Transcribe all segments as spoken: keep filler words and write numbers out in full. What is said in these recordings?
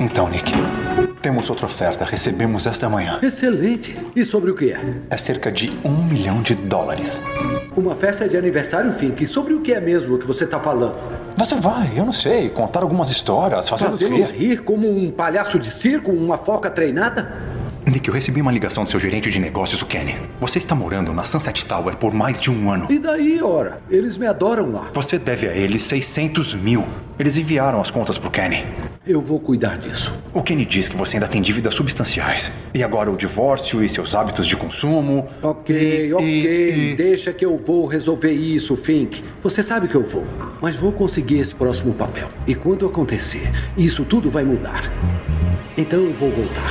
Então, Nick, temos outra oferta. Recebemos esta manhã. Excelente. E sobre o que é? É cerca de um milhão de dólares. Uma festa de aniversário, Fink. Sobre o que é mesmo que você tá falando? Você vai, eu não sei, contar algumas histórias, fazê-los Fazê-los rir. rir como um palhaço de circo, uma foca treinada? Nick, eu recebi uma ligação do seu gerente de negócios, o Kenny. Você está morando na Sunset Tower por mais de um ano. E daí, ora? Eles me adoram lá. Você deve a eles seiscentos mil. Eles enviaram as contas pro Kenny. Eu vou cuidar disso. O Kenny diz que você ainda tem dívidas substanciais. E agora o divórcio e seus hábitos de consumo. Ok, e, ok. E, e... Deixa que eu vou resolver isso, Fink. Você sabe que eu vou. Mas vou conseguir esse próximo papel. E quando acontecer, isso tudo vai mudar. Então eu vou voltar.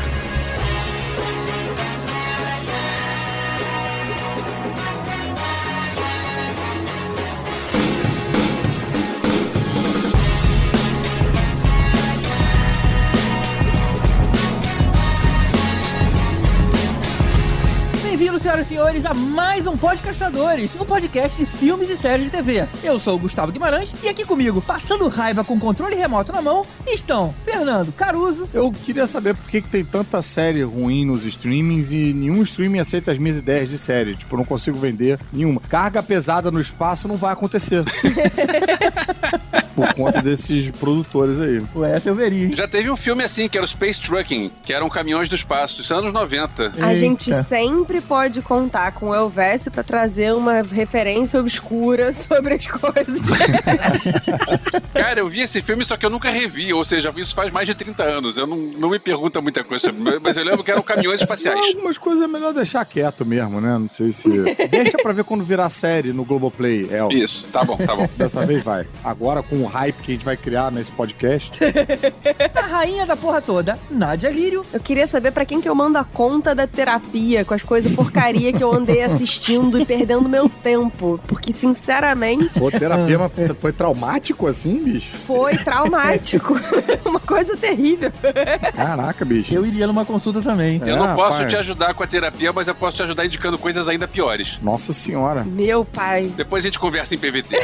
Senhoras e senhores, a mais um Podcastadores, um podcast de filmes e séries de T V. Eu sou o Gustavo Guimarães e aqui comigo, passando raiva com controle remoto na mão, estão Fernando Caruso. Eu queria saber por que, que tem tanta série ruim nos streamings e nenhum streaming aceita as minhas ideias de série. Tipo, eu não consigo vender nenhuma. Carga pesada no espaço não vai acontecer. Por conta desses produtores aí. Ué, essa eu veria. Já teve um filme assim, que era o Space Trucking, que eram caminhões do espaço, isso é anos noventa. A Eita. gente sempre pode contar com o Elvésio pra trazer uma referência obscura sobre as coisas. Cara, eu vi esse filme, só que eu nunca revi, ou seja, isso faz mais de trinta anos. Eu não, não me pergunta muita coisa sobre, mas eu lembro que eram caminhões espaciais. Não, algumas coisas é melhor deixar quieto mesmo, né? Não sei se... Deixa pra ver quando virar série no Globoplay, El. Isso, tá bom, tá bom. Dessa vez vai. Agora, com o hype que a gente vai criar nesse podcast... A rainha da porra toda, Nádia Lírio. Eu queria saber pra quem que eu mando a conta da terapia, com as coisas porcaria que eu andei assistindo e perdendo meu tempo. Porque, sinceramente... Pô, terapia mas foi traumático assim, bicho? Foi traumático. Uma coisa terrível. Caraca, bicho. Eu iria numa consulta também. Eu não É, posso pai. te ajudar com a terapia, mas eu posso te ajudar indicando coisas ainda piores. Nossa senhora. Meu pai. Depois a gente conversa em P V T.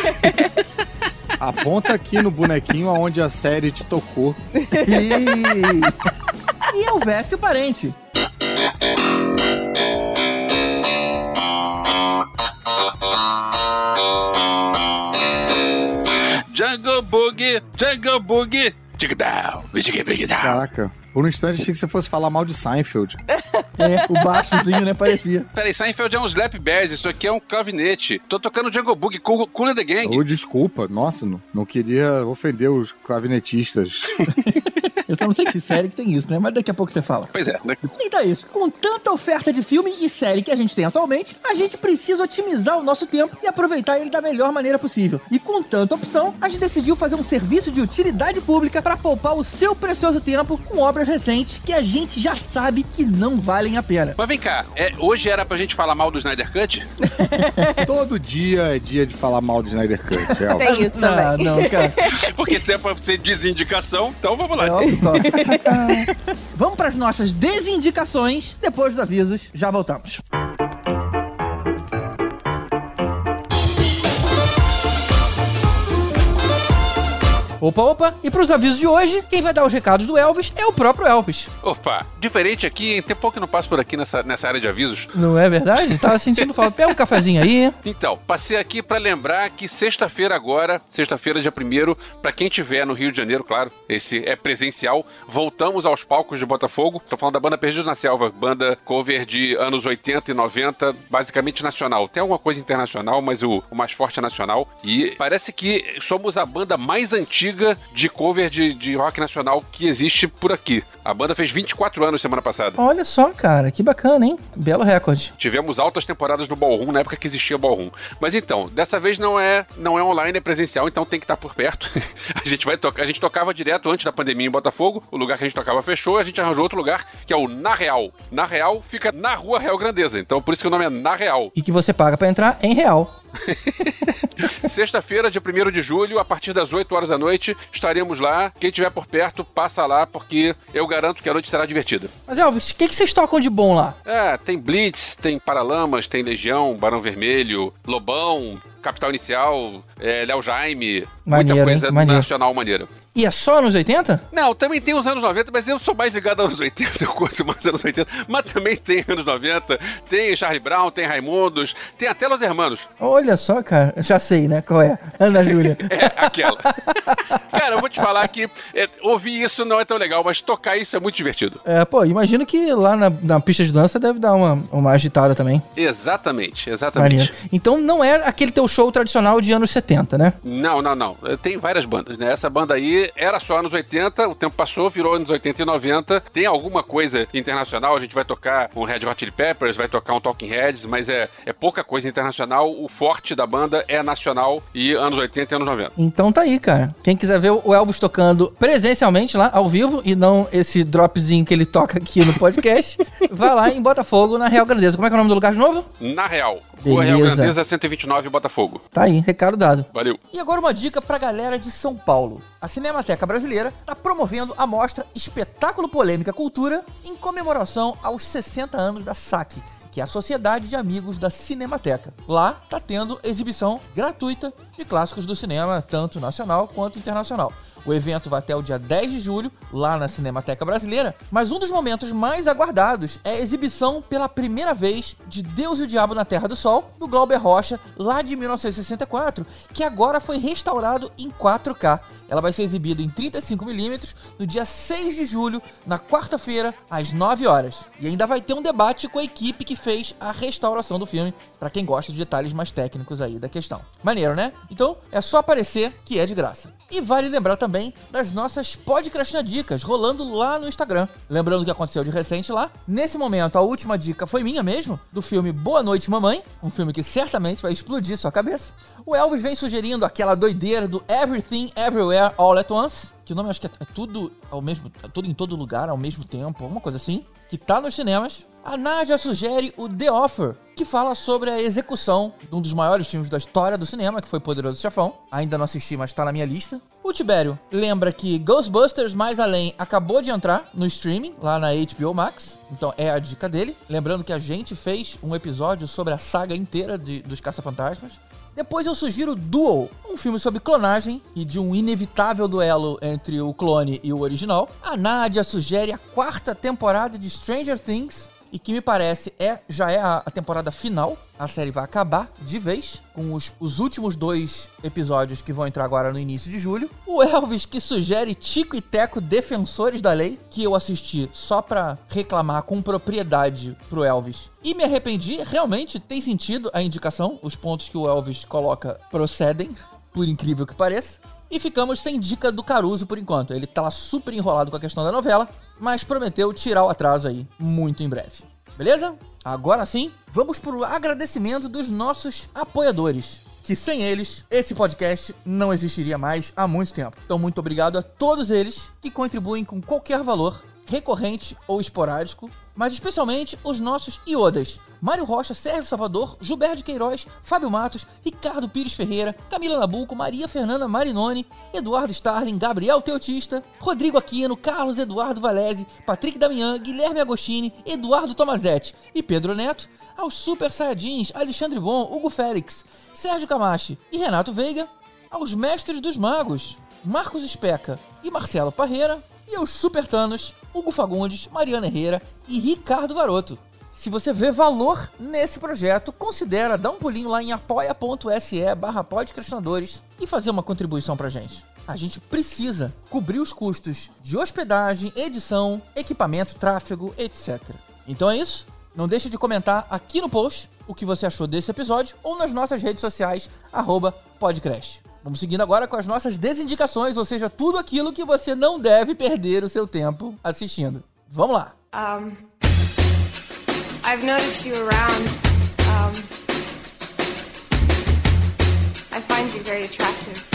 Aponta aqui no bonequinho aonde a série te tocou. E Elvésio Parente. Jungle Boogie, Jungle Boogie, Dig down, dig big down. Caraca. Por um instante achei que você fosse falar mal de Seinfeld. É, o baixozinho, né? Parecia. Peraí, Seinfeld é um slap bass, isso aqui é um clavinete. Tô tocando Jungle Boogie, Cool, cool and the Gang. Oh, desculpa, nossa, não, não queria ofender os clavinetistas. Eu só não sei que série que tem isso, né? Mas daqui a pouco você fala. Pois é, né? Então é isso. Com tanta oferta de filme e série que a gente tem atualmente, a gente precisa otimizar o nosso tempo e aproveitar ele da melhor maneira possível. E com tanta opção, a gente decidiu fazer um serviço de utilidade pública para poupar o seu precioso tempo com obras recentes que a gente já sabe que não valem a pena. Mas vem cá, é, hoje era pra gente falar mal do Snyder Cut? Todo dia é dia de falar mal do Snyder Cut. É, Tem isso também. Ah, não, cara. Porque se é pra ser desindicação, então vamos lá. É óbvio, top. Vamos para as nossas desindicações. Depois dos avisos, já voltamos. Opa, opa, e pros avisos de hoje, quem vai dar os recados do Elvis é o próprio Elvis. Opa, diferente aqui, hein? Tem pouco que não passo por aqui nessa, nessa área de avisos. Não é verdade? Tava sentindo falta. Pega um cafezinho aí. Então, passei aqui pra lembrar que sexta-feira agora, sexta-feira dia primeiro, pra quem tiver no Rio de Janeiro, claro, esse é presencial, voltamos aos palcos de Botafogo. Tô falando da banda Perdidos na Selva, banda cover de anos oitenta e noventa, basicamente nacional. Tem alguma coisa internacional, mas o, o mais forte é nacional. E parece que somos a banda mais antiga de cover de, de rock nacional que existe por aqui. A banda fez vinte e quatro anos semana passada. Olha só, cara, que bacana, hein? Belo recorde. Tivemos altas temporadas no Ballroom, na época que existia Ballroom. Mas então, dessa vez não é, não é online, é presencial, então tem que estar por perto. A gente vai tocar, a gente tocava direto antes da pandemia em Botafogo, o lugar que a gente tocava fechou, a gente arranjou outro lugar, que é o Na Real. Na Real fica na rua Real Grandeza, então por isso que o nome é Na Real. E que você paga pra entrar em real. Sexta-feira, dia primeiro de julho, a partir das oito horas da noite, estaremos lá. Quem estiver por perto, passa lá, porque eu garanto que a noite será divertida. Mas, Elvis, o que, que vocês tocam de bom lá? É, tem Blitz, tem Paralamas, tem Legião, Barão Vermelho, Lobão, Capital Inicial, é, Léo Jaime, Maneiro, muita coisa hein? Maneiro. nacional maneira. E é só anos oitenta? Não, também tem os anos noventa, mas eu sou mais ligado aos anos oitenta, eu curto mais anos oitenta, mas também tem anos noventa, tem Charlie Brown, tem Raimundos, tem até Los Hermanos. Olha só, cara, já sei, né, qual é, Ana Júlia. É, aquela. Cara, eu vou te falar que é, ouvir isso não é tão legal, mas tocar isso é muito divertido. É, pô, imagino que lá na, na pista de dança deve dar uma, uma agitada também. Exatamente, exatamente. Maneiro. Então não é aquele teu show tradicional de anos setenta, né? Não, não, não. Tem várias bandas, né? Essa banda aí era só anos oitenta, o tempo passou, virou anos oitenta e noventa. Tem alguma coisa internacional, a gente vai tocar um Red Hot Chili Peppers, vai tocar um Talking Heads, mas é, é pouca coisa internacional. O forte da banda é nacional e anos oitenta e anos noventa. Então tá aí, cara. Quem quiser ver o Elvis tocando presencialmente lá, ao vivo, e não esse dropzinho que ele toca aqui no podcast, vai lá em Botafogo, na Real Grandeza. Como é que é o nome do lugar de novo? Na Real. Rua Real Grandeza, cento e vinte e nove, Botafogo. Tá aí, recado dado. Valeu. E agora uma dica pra galera de São Paulo. A Cinemateca Brasileira tá promovendo a mostra Espetáculo Polêmica Cultura em comemoração aos sessenta anos da S A C, que é a Sociedade de Amigos da Cinemateca. Lá tá tendo exibição gratuita de clássicos do cinema, tanto nacional quanto internacional. O evento vai até o dia dez de julho, lá na Cinemateca Brasileira, mas um dos momentos mais aguardados é a exibição pela primeira vez de Deus e o Diabo na Terra do Sol, do Glauber Rocha, lá de mil novecentos e sessenta e quatro, que agora foi restaurado em quatro K. Ela vai ser exibida em trinta e cinco milímetros no dia seis de julho, na quarta-feira, às nove horas. E ainda vai ter um debate com a equipe que fez a restauração do filme, para quem gosta de detalhes mais técnicos aí da questão. Maneiro, né? Então, é só aparecer que é de graça. E vale lembrar também das nossas Podcastinadicas, rolando lá no Instagram. Lembrando o que aconteceu de recente lá. Nesse momento, a última dica foi minha mesmo, do filme Boa Noite Mamãe, um filme que certamente vai explodir sua cabeça. O Elvis vem sugerindo aquela doideira do Everything Everywhere All at Once, que o nome acho que é, é tudo ao mesmo, é tudo em todo lugar ao mesmo tempo, alguma coisa assim, que tá nos cinemas. A Nádia sugere o The Offer, que fala sobre a execução de um dos maiores filmes da história do cinema, que foi Poderoso Chefão. Ainda não assisti, mas tá na minha lista. O Tibério lembra que Ghostbusters Mais Além acabou de entrar no streaming, lá na H B O Max. Então é a dica dele. Lembrando que a gente fez um episódio sobre a saga inteira de, dos Caça-Fantasmas. Depois eu sugiro Duel, um filme sobre clonagem e de um inevitável duelo entre o clone e o original. A Nádia sugere a quarta temporada de Stranger Things, e que me parece é, já é a, a temporada final. A série vai acabar de vez, com os, os últimos dois episódios que vão entrar agora no início de julho. O Elvis, que sugere Tico e Teco Defensores da Lei, que eu assisti só pra reclamar com propriedade pro Elvis. E me arrependi, realmente tem sentido a indicação, os pontos que o Elvis coloca procedem, por incrível que pareça. E ficamos sem dica do Caruso por enquanto. Ele tá lá super enrolado com a questão da novela, mas prometeu tirar o atraso aí muito em breve. Beleza? Agora sim, vamos pro agradecimento dos nossos apoiadores, que sem eles, esse podcast não existiria mais há muito tempo. Então muito obrigado a todos eles que contribuem com qualquer valor, recorrente ou esporádico, mas especialmente os nossos iodas: Mário Rocha, Sérgio Salvador, Gilberto de Queiroz, Fábio Matos, Ricardo Pires Ferreira, Camila Nabuco, Maria Fernanda Marinoni, Eduardo Starling, Gabriel Teotista, Rodrigo Aquino, Carlos Eduardo Valese, Patrick Damian, Guilherme Agostini, Eduardo Tomazetti e Pedro Neto, aos Super Saiyajins Alexandre Bon, Hugo Félix, Sérgio Camachi e Renato Veiga, aos Mestres dos Magos, Marcos Especa e Marcelo Parreira, e aos Super Thanos, Hugo Fagundes, Mariana Herrera e Ricardo Varoto. Se você vê valor nesse projeto, considera dar um pulinho lá em apoia.se barra podcastinadores e fazer uma contribuição pra gente. A gente precisa cobrir os custos de hospedagem, edição, equipamento, tráfego, etcétera. Então é isso. Não deixe de comentar aqui no post o que você achou desse episódio ou nas nossas redes sociais, arroba Podcrash. Vamos seguindo agora com as nossas desindicações, ou seja, tudo aquilo que você não deve perder o seu tempo assistindo. Vamos lá! Um, I've noticed you around. Um, I find you very attractive.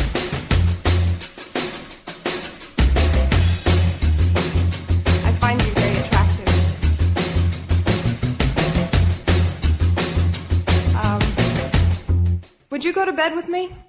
I find you very attractive. Um, would you go to bed with me?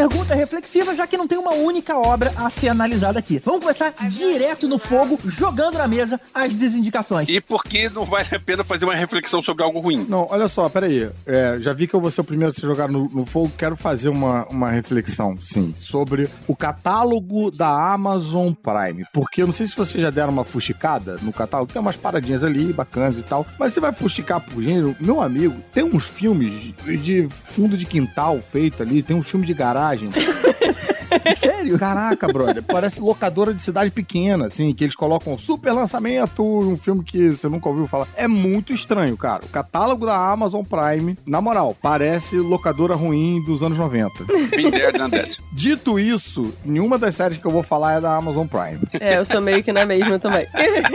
pergunta reflexiva, já que não tem uma única obra a ser analisada aqui. Vamos começar direto no fogo, jogando na mesa as desindicações. E por que não vale a pena fazer uma reflexão sobre algo ruim? Não, olha só, peraí. É, já vi que eu vou ser o primeiro a se jogar no, no fogo. Quero fazer uma, uma reflexão, sim, sobre o catálogo da Amazon Prime. Porque eu não sei se vocês já deram uma fuxicada no catálogo. Tem umas paradinhas ali, bacanas e tal. Mas você vai fuxicar por gênero. Meu amigo, tem uns filmes de, de fundo de quintal feito ali. Tem um filme de garagem. Sério? Caraca, brother. Parece locadora de cidade pequena, assim, que eles colocam super lançamento, um filme que você nunca ouviu falar. É muito estranho, cara. O catálogo da Amazon Prime, na moral, parece locadora ruim dos anos noventa. Been there, done that. Dito isso, nenhuma das séries que eu vou falar é da Amazon Prime. É, eu tô meio que na mesma também.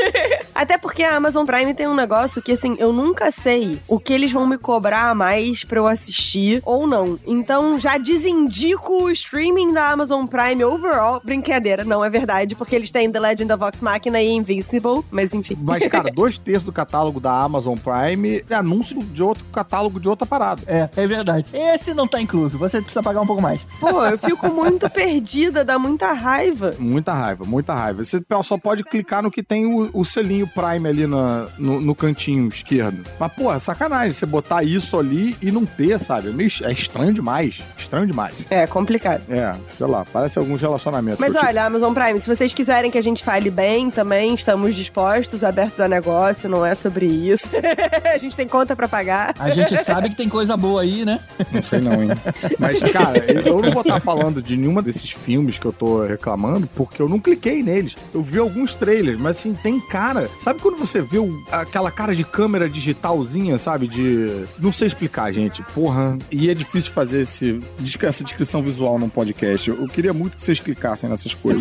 Até porque a Amazon Prime tem um negócio que, assim, eu nunca sei o que eles vão me cobrar a mais pra eu assistir ou não. Então, já desindico o streaming da Amazon Prime overall. Brincadeira, não é verdade, porque eles têm The Legend of Vox Machina e Invincible, mas enfim. Mas, cara, dois terços do catálogo da Amazon Prime é anúncio de outro catálogo de outra parada. É, é verdade. Esse não tá incluso, você precisa pagar um pouco mais. Pô, eu fico muito perdida, dá muita raiva. Muita raiva, muita raiva. Você só pode clicar no que tem o, o selinho Prime ali na, no, no cantinho esquerdo. Mas, pô, é sacanagem você botar isso ali e não ter, sabe? É, meio, é estranho demais. Estranho demais. É, complicado. É, sei lá, parece alguns relacionamentos. Mas olha, Amazon Prime, se vocês quiserem que a gente fale bem também, estamos dispostos, abertos a negócio, não é sobre isso. A gente tem conta pra pagar. A gente sabe que tem coisa boa aí, né? Não sei não, hein? Mas, cara, eu não vou estar falando de nenhuma desses filmes que eu tô reclamando, porque eu não cliquei neles. Eu vi alguns trailers, mas assim, tem cara... Sabe quando você vê o, aquela cara de câmera digitalzinha, sabe? De... Não sei explicar, gente. Porra. E é difícil fazer esse, essa descrição visual num podcast. Eu, eu queria muito que vocês clicassem nessas coisas.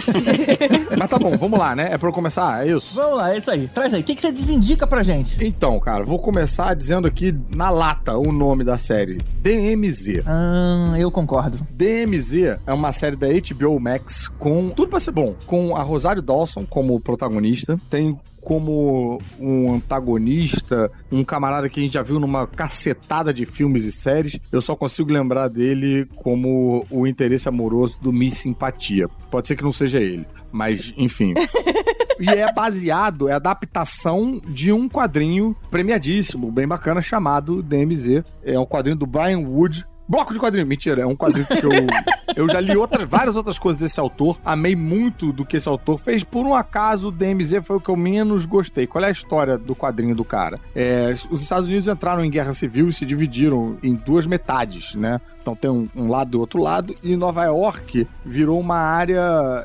Mas tá bom, vamos lá, né? É pra eu começar? É isso? Vamos lá, é isso aí. Traz aí. O que, que você desindica pra gente? Então, cara, vou começar dizendo aqui na lata o nome da série. D M Z. Ah, eu concordo. D M Z é uma série da H B O Max com... Tudo pra ser bom. Com a Rosário Dawson como protagonista. Tem como um antagonista, um camarada que a gente já viu numa cacetada de filmes e séries. Eu só consigo lembrar dele como o interesse amoroso do Miss Simpatia. Pode ser que não seja ele, mas enfim. E é baseado, é adaptação de um quadrinho premiadíssimo, bem bacana, chamado D M Z. É um quadrinho do Brian Wood. Bloco de quadrinho, mentira, é um quadrinho que eu, eu já li outras, várias outras coisas desse autor, amei muito do que esse autor fez, por um acaso o D M Z foi o que eu menos gostei. Qual é a história do quadrinho do cara? É, os Estados Unidos entraram em guerra civil e se dividiram em duas metades, né? Então tem um, um lado e outro lado, e Nova York virou uma área,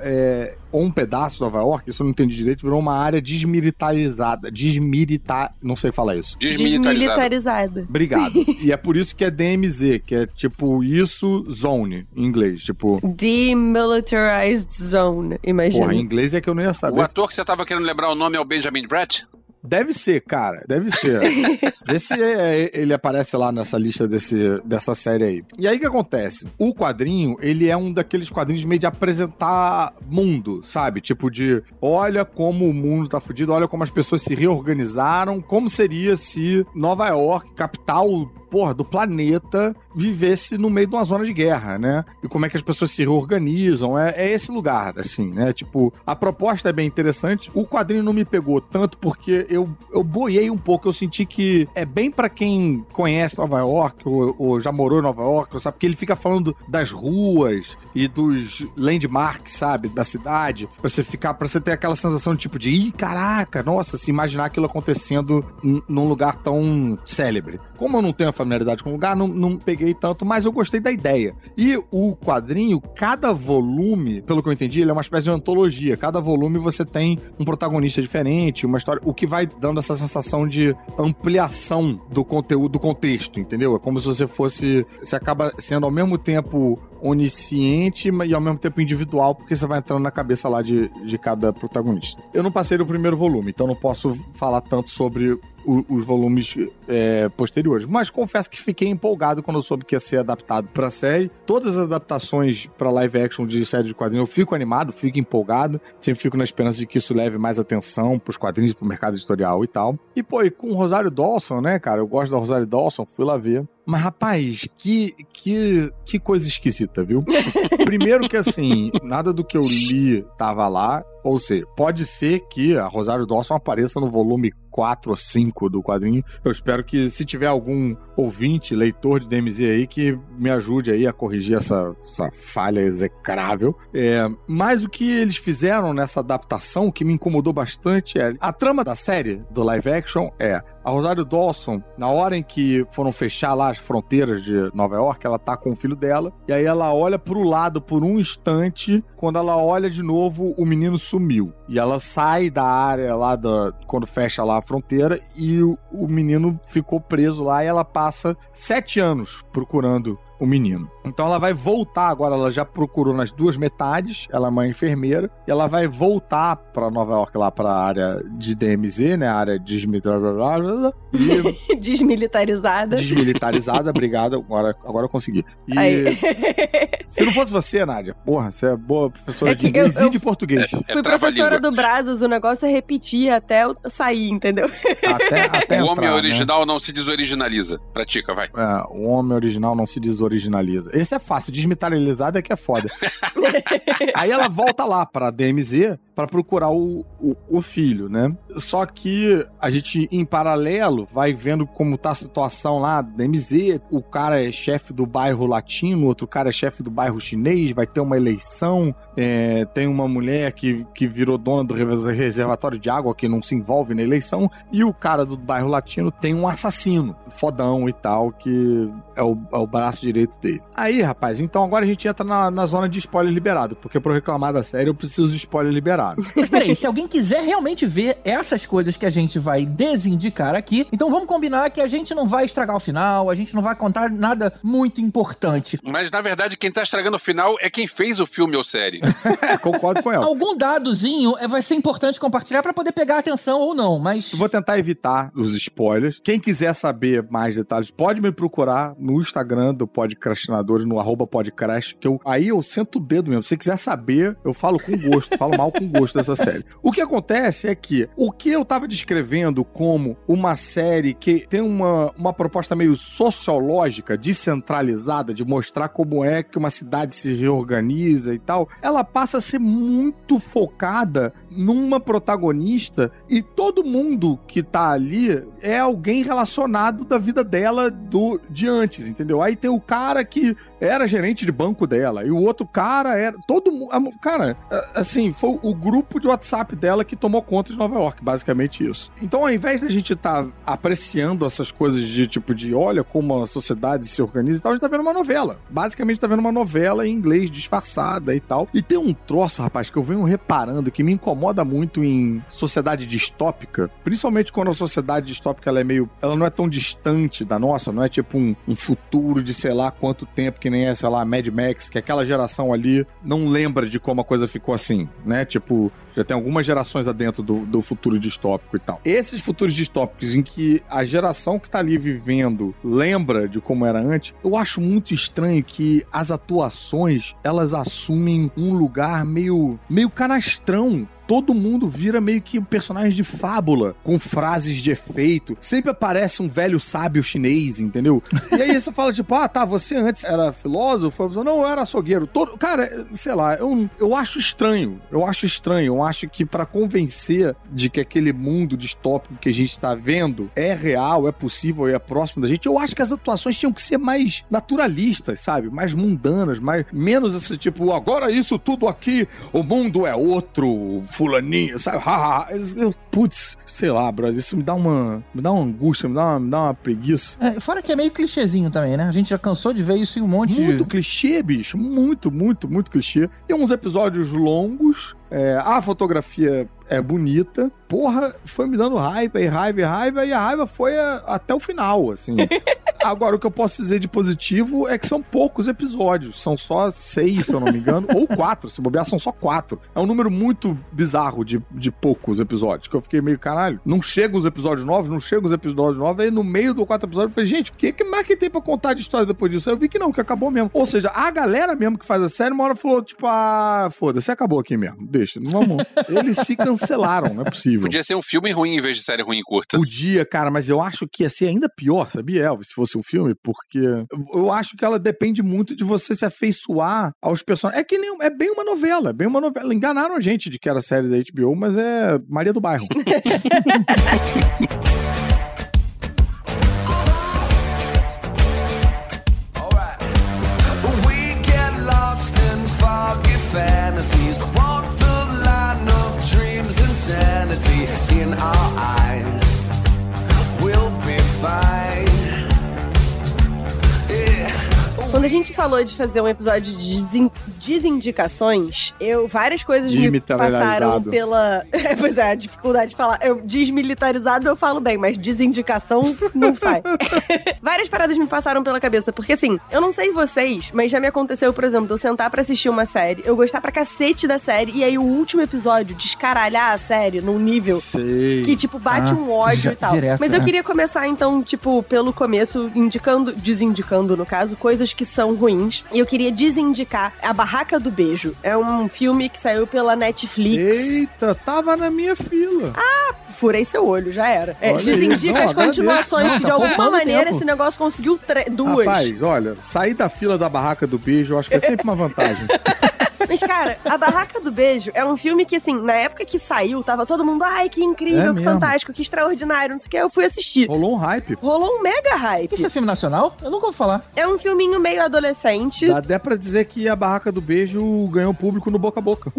é, ou um pedaço de Nova York, isso eu não entendi direito, virou uma área desmilitarizada, desmilitar, não sei falar isso. Desmilitarizada. Desmilitarizada. Obrigado. E é por isso que é D M Z, que é tipo isso, zone, em inglês, tipo... Demilitarized Zone, imagina. Porra, em inglês é que eu não ia saber. O ator que você tava querendo lembrar o nome é o Benjamin Bratt? Deve ser, cara. Deve ser. Vê se é, ele aparece lá nessa lista desse, dessa série aí. E aí o que acontece? O quadrinho, ele é um daqueles quadrinhos meio de apresentar mundo, sabe? Tipo de, olha como o mundo tá fudido, olha como as pessoas se reorganizaram, como seria se Nova York, capital... porra, do planeta, vivesse no meio de uma zona de guerra, né? E como é que as pessoas se reorganizam. É, é esse lugar, assim, né? Tipo, a proposta é bem interessante. O quadrinho não me pegou tanto porque eu, eu boiei um pouco. Eu senti que é bem pra quem conhece Nova York ou, ou já morou em Nova York, sabe? Porque ele fica falando das ruas e dos landmarks, sabe? Da cidade. Pra você ficar, pra você ter aquela sensação de tipo de, ih, caraca, nossa, se imaginar aquilo acontecendo n- num lugar tão célebre. Como eu não tenho a familiaridade com o lugar, não, não peguei tanto, mas eu gostei da ideia. E o quadrinho, cada volume, pelo que eu entendi, ele é uma espécie de antologia. Cada volume você tem um protagonista diferente, uma história, o que vai dando essa sensação de ampliação do conteúdo, do contexto, entendeu? É como se você fosse... Você acaba sendo ao mesmo tempo onisciente e ao mesmo tempo individual, porque você vai entrando na cabeça lá de, de cada protagonista. Eu não passei do primeiro volume, então não posso falar tanto sobre o, os volumes é, posteriores, mas confesso que fiquei empolgado quando eu soube que ia ser adaptado pra série. Todas as adaptações pra live action de série de quadrinhos, eu fico animado, fico empolgado, sempre fico na esperança de que isso leve mais atenção pros quadrinhos, pro mercado editorial e tal. E pô, e com o Rosário Dawson, né, cara, eu gosto da Rosário Dawson, fui lá ver. Mas, rapaz, que, que, que coisa esquisita, viu? Primeiro que, assim, nada do que eu li tava lá. Ou seja, pode ser que a Rosário Dawson apareça no volume quatro ou cinco do quadrinho. Eu espero que, se tiver algum ouvinte, leitor de D M Z aí, que me ajude aí a corrigir essa, essa falha execrável. É, mas o que eles fizeram nessa adaptação, que me incomodou bastante, é a trama da série, do live action, é a Rosário Dawson, na hora em que foram fechar lá as fronteiras de Nova York, ela tá com o filho dela, e aí ela olha pro lado por um instante, quando ela olha de novo, o menino sumiu. E ela sai da área lá, da, quando fecha lá a fronteira, e o, o menino ficou preso lá, e ela passa sete anos procurando o menino. Então ela vai voltar agora, ela já procurou nas duas metades, ela é uma enfermeira, e ela vai voltar pra Nova York, lá pra área de D M Z, né, a área desmilitarizada. E... desmilitarizada. Desmilitarizada, obrigado, agora, agora eu consegui. E se não fosse você, Nádia, porra, você é boa professora é de inglês eu, eu e de português. É, fui é professora do Brazos, o negócio é repetir até eu sair, entendeu? Até, até o homem entrar, original né? não se desoriginaliza. Pratica, vai. É, o homem original não se desoriginaliza. Esse é fácil, desmilitarizado é que é foda. Aí ela volta lá pra D M Z pra procurar o, o, o filho, né? Só que a gente, em paralelo, vai vendo como tá a situação lá, D M Z, o cara é chefe do bairro latino, outro cara é chefe do bairro chinês, vai ter uma eleição, é, tem uma mulher que, que virou dona do reservatório de água que não se envolve na eleição, e o cara do bairro latino tem um assassino, fodão e tal, que é o, é o braço direito dele. Aí, rapaz, então agora a gente entra na, na zona de spoiler liberado, porque pra eu reclamar da série eu preciso de spoiler liberado. Mas peraí, se alguém quiser realmente ver essas coisas que a gente vai desindicar aqui, então vamos combinar que a gente não vai estragar o final, a gente não vai contar nada muito importante. Mas, na verdade, quem tá estragando o final é quem fez o filme ou série. Concordo com ela. Algum dadozinho é, vai ser importante compartilhar pra poder pegar atenção ou não, mas... Eu vou tentar evitar os spoilers. Quem quiser saber mais detalhes, pode me procurar no Instagram do Podcrastinadores, no arroba podcast, que eu, aí eu sento o dedo mesmo. Se você quiser saber, eu falo com gosto, falo mal com gosto dessa série. O que acontece é que o que eu tava descrevendo como uma série que tem uma, uma proposta meio sociológica, descentralizada, de mostrar como é que uma cidade se reorganiza e tal, ela passa a ser muito focada numa protagonista e todo mundo que tá ali é alguém relacionado da vida dela do, de antes, entendeu? Aí tem o cara que era gerente de banco dela, e o outro cara era... Todo mundo... Cara, assim, foi o grupo de WhatsApp dela que tomou conta de Nova York, basicamente isso. Então, ao invés da gente estar tá apreciando essas coisas de tipo de, olha como a sociedade se organiza e tal, a gente tá vendo uma novela. Basicamente tá vendo uma novela em inglês disfarçada e tal. E tem um troço, rapaz, que eu venho reparando que me incomoda muito em sociedade distópica, principalmente quando a sociedade distópica ela é meio... Ela não é tão distante da nossa, não é tipo um, um futuro de sei lá quanto tempo que nem é, sei lá, Mad Max, que aquela geração ali não lembra de como a coisa ficou assim, né? Tipo, já tem algumas gerações adentro do, do futuro distópico e tal. Esses futuros distópicos em que a geração que tá ali vivendo lembra de como era antes, eu acho muito estranho que as atuações, elas assumem um lugar meio, meio canastrão. Todo mundo vira meio que um personagem de fábula, com frases de efeito. Sempre aparece um velho sábio chinês, entendeu? E aí você fala, tipo, ah, tá, você antes era filósofo? Não, eu era açougueiro. Todo... Cara, sei lá, eu, eu acho estranho. Eu acho estranho. Eu acho que pra convencer de que aquele mundo distópico que a gente tá vendo é real, é possível e é próximo da gente, eu acho que as atuações tinham que ser mais naturalistas, sabe? Mais mundanas, mais... menos esse tipo, agora isso tudo aqui, o mundo é outro... fulaninho, sabe? Eu, putz, sei lá, brother, isso me dá uma, me dá uma angústia, me dá uma, me dá uma preguiça. É, fora que é meio clichêzinho também, né? A gente já cansou de ver isso em um monte muito de... Muito de... clichê, bicho, muito, muito, muito clichê. E uns episódios longos, é, a fotografia é bonita, porra, foi me dando raiva e raiva e raiva, e a raiva foi a, até o final, assim. Agora, o que eu posso dizer de positivo é que são poucos episódios, são só seis, se eu não me engano, ou quatro, se bobear, são só quatro. É um número muito bizarro de, de poucos episódios, que eu fiquei meio, caralho, não chegam os episódios novos, não chegam os episódios novos, aí no meio do quatro episódios eu falei, gente, o que, que mais que tem pra contar de história depois disso? Aí eu vi que não, que acabou mesmo. Ou seja, a galera mesmo que faz a série, uma hora falou, tipo, ah, foda-se, acabou aqui mesmo, deixa, não vamos... Eles se cancelaram, não é possível. Podia ser um filme ruim em vez de série ruim e curta. Podia, cara, mas eu acho que ia ser ainda pior, sabia, Elvis? Se fosse fosse um filme, porque eu acho que ela depende muito de você se afeiçoar aos personagens. É que nem, é bem uma novela, é bem uma novela. Enganaram a gente de que era série da H B O, mas é Maria do Bairro. Fantasies, walk the line of dreams, insanity in our eyes. We'll be fine. Quando a gente falou de fazer um episódio de desin- desindicações, eu, várias coisas me passaram pela... É, pois é, a dificuldade de falar. Eu, desmilitarizado eu falo bem, mas desindicação não sai. Várias paradas me passaram pela cabeça, porque assim, eu não sei vocês, mas já me aconteceu, por exemplo, de eu sentar pra assistir uma série, eu gostar pra cacete da série, e aí o último episódio descaralhar a série num nível Sei. que, tipo, bate Ah, um ódio já- e tal. direto, Mas eu é. queria começar, então, tipo, pelo começo, indicando, desindicando, no caso, coisas que são ruins. E eu queria desindicar A Barraca do Beijo. É um filme que saiu pela Netflix. Eita, tava na minha fila. Ah, furei seu olho, já era. É, Olha aí. desindica Não, as continuações, agradeço. que de Não, tá alguma poupando maneira tempo. esse negócio conseguiu tre- duas. Rapaz, olha, sair da fila da Barraca do Beijo, eu acho que é sempre uma vantagem. Mas, cara, A Barraca do Beijo é um filme que, assim, na época que saiu, tava todo mundo, ai, que É incrível, que mesmo. fantástico, que extraordinário, não sei o que, eu fui assistir. Rolou um hype. Rolou um mega hype. Isso é filme nacional? Eu nunca vou falar. É um filminho meio adolescente. Dá até pra dizer que a Barraca do Beijo ganhou público no boca a boca.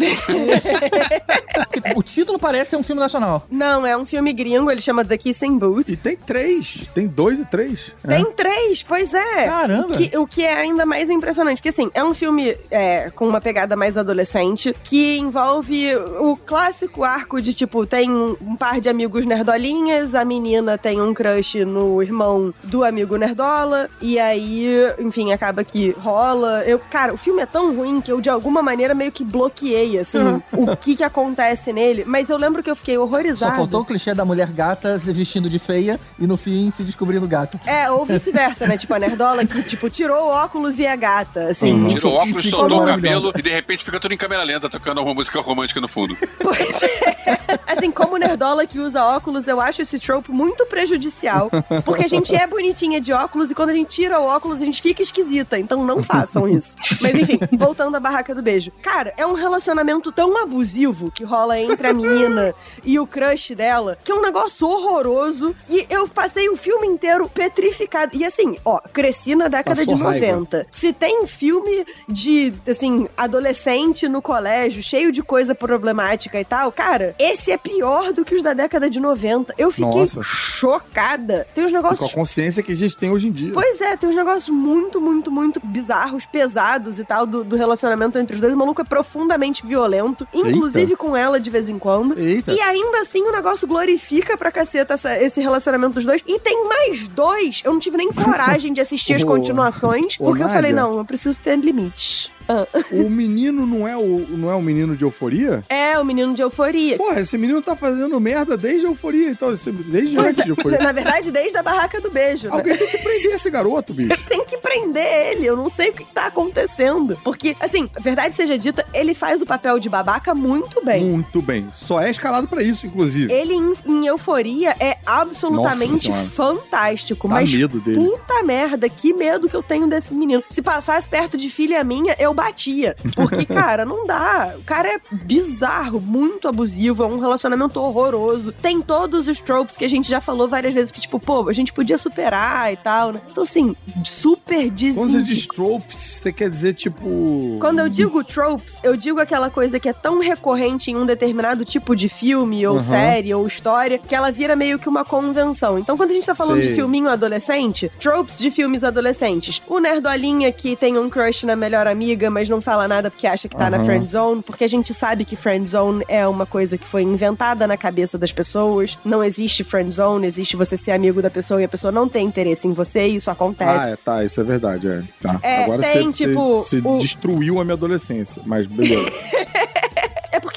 O título parece ser um filme nacional. Não, é um filme gringo, ele chama The Kissing Booth. E tem três. Tem dois e três. Tem três, pois é. Caramba. O que, o que é ainda mais impressionante, porque assim, é um filme é, com uma pegada mais adolescente, que envolve o clássico arco de, tipo, tem um, um par de amigos nerdolinhas, a menina tem um crush no irmão do amigo nerdola, e aí, enfim, acaba que rola. Eu, cara, o filme é tão ruim que eu, de alguma maneira, meio que bloqueei, assim, o que que acontece nele, mas eu lembro que eu fiquei horrorizada. Só faltou o clichê da mulher gata se vestindo de feia e no fim se descobrindo gata. É, ou vice-versa, né? Tipo, a nerdola que, tipo, tirou o óculos e é gata, assim. Tirou o óculos, Ficou soltou o maravilhoso. cabelo e de repente fica tudo em câmera lenta, tocando uma música romântica no fundo. Pois é. Assim, como nerdola que usa óculos, eu acho esse trope muito prejudicial, porque a gente é bonitinha de óculos e quando a gente tira o óculos, a gente fica esquisita. Então não façam isso. Mas enfim, voltando à Barraca do Beijo. Cara, é um relacionamento tão abusivo que rola entre a menina e o crush dela, que é um negócio horroroso. E eu passei o filme inteiro petrificado. E assim, ó, cresci na década Passou de raiva. noventa. Se tem filme de, assim, adolescente no colégio, cheio de coisa problemática e tal, cara, esse é pior do que os da década de noventa. Eu fiquei Nossa. chocada. Tem uns Com a negócios... consciência que a gente tem hoje em dia. Pois é, tem uns negócios muito, muito, muito bizarros, pesados e tal, do, do relacionamento entre os dois. O maluco é profundamente violento, inclusive Eita. com ela de vez em quando. Eita. E ainda assim o negócio glorifica pra caceta essa- esse relacionamento dos dois. E tem mais dois. Eu não tive nem coragem de assistir as Ô, continuações, ô, porque eu falei, Nádia. não, eu preciso ter limites. Ah. O menino não é o, não é o menino de Euforia? É, o menino de euforia. Porra, esse menino tá fazendo merda desde a Euforia, então, esse- desde Mas, antes de Euforia. na verdade, desde a Barraca do Beijo, né? Alguém tem que prender esse garoto, bicho. Tem que prender ele, eu não sei o que tá acontecendo. Porque, assim, verdade seja dita, ele faz o papel de babaca muito bem. Muito bem. Só é escalado pra isso, inclusive. Ele em, em euforia é absolutamente Nossa Senhora. fantástico. Dá Mas medo dele. puta merda, que medo que eu tenho desse menino. Se passasse perto de filha minha, eu batia. Porque, cara, não dá. O cara é bizarro, muito abusivo, é um relacionamento horroroso. Tem todos os tropes que a gente já falou várias vezes, que tipo, pô, a gente podia superar e tal, né? Então, assim, super Quando você diz desindica. tropes, você quer dizer, tipo... Quando eu digo tropes, eu digo aquela coisa que é tão recorrente em um determinado tipo de filme, ou Uhum. série, ou história, que ela vira meio que uma convenção. Então, quando a gente tá falando Sei. de filminho adolescente, tropes de filmes adolescentes. O nerdolinha que tem um crush na melhor amiga, mas não fala nada porque acha que tá na Uhum. friend zone, porque a gente sabe que friend zone é uma coisa que foi inventada na cabeça das pessoas. Não existe friend zone, existe você ser amigo da pessoa e a pessoa não tem interesse em você, e isso acontece. Ah, é, tá, isso é verdade, é. Tá. É, Agora tem, você, tipo, você, você o- destruiu a minha adolescência, mas beleza. É porque eu também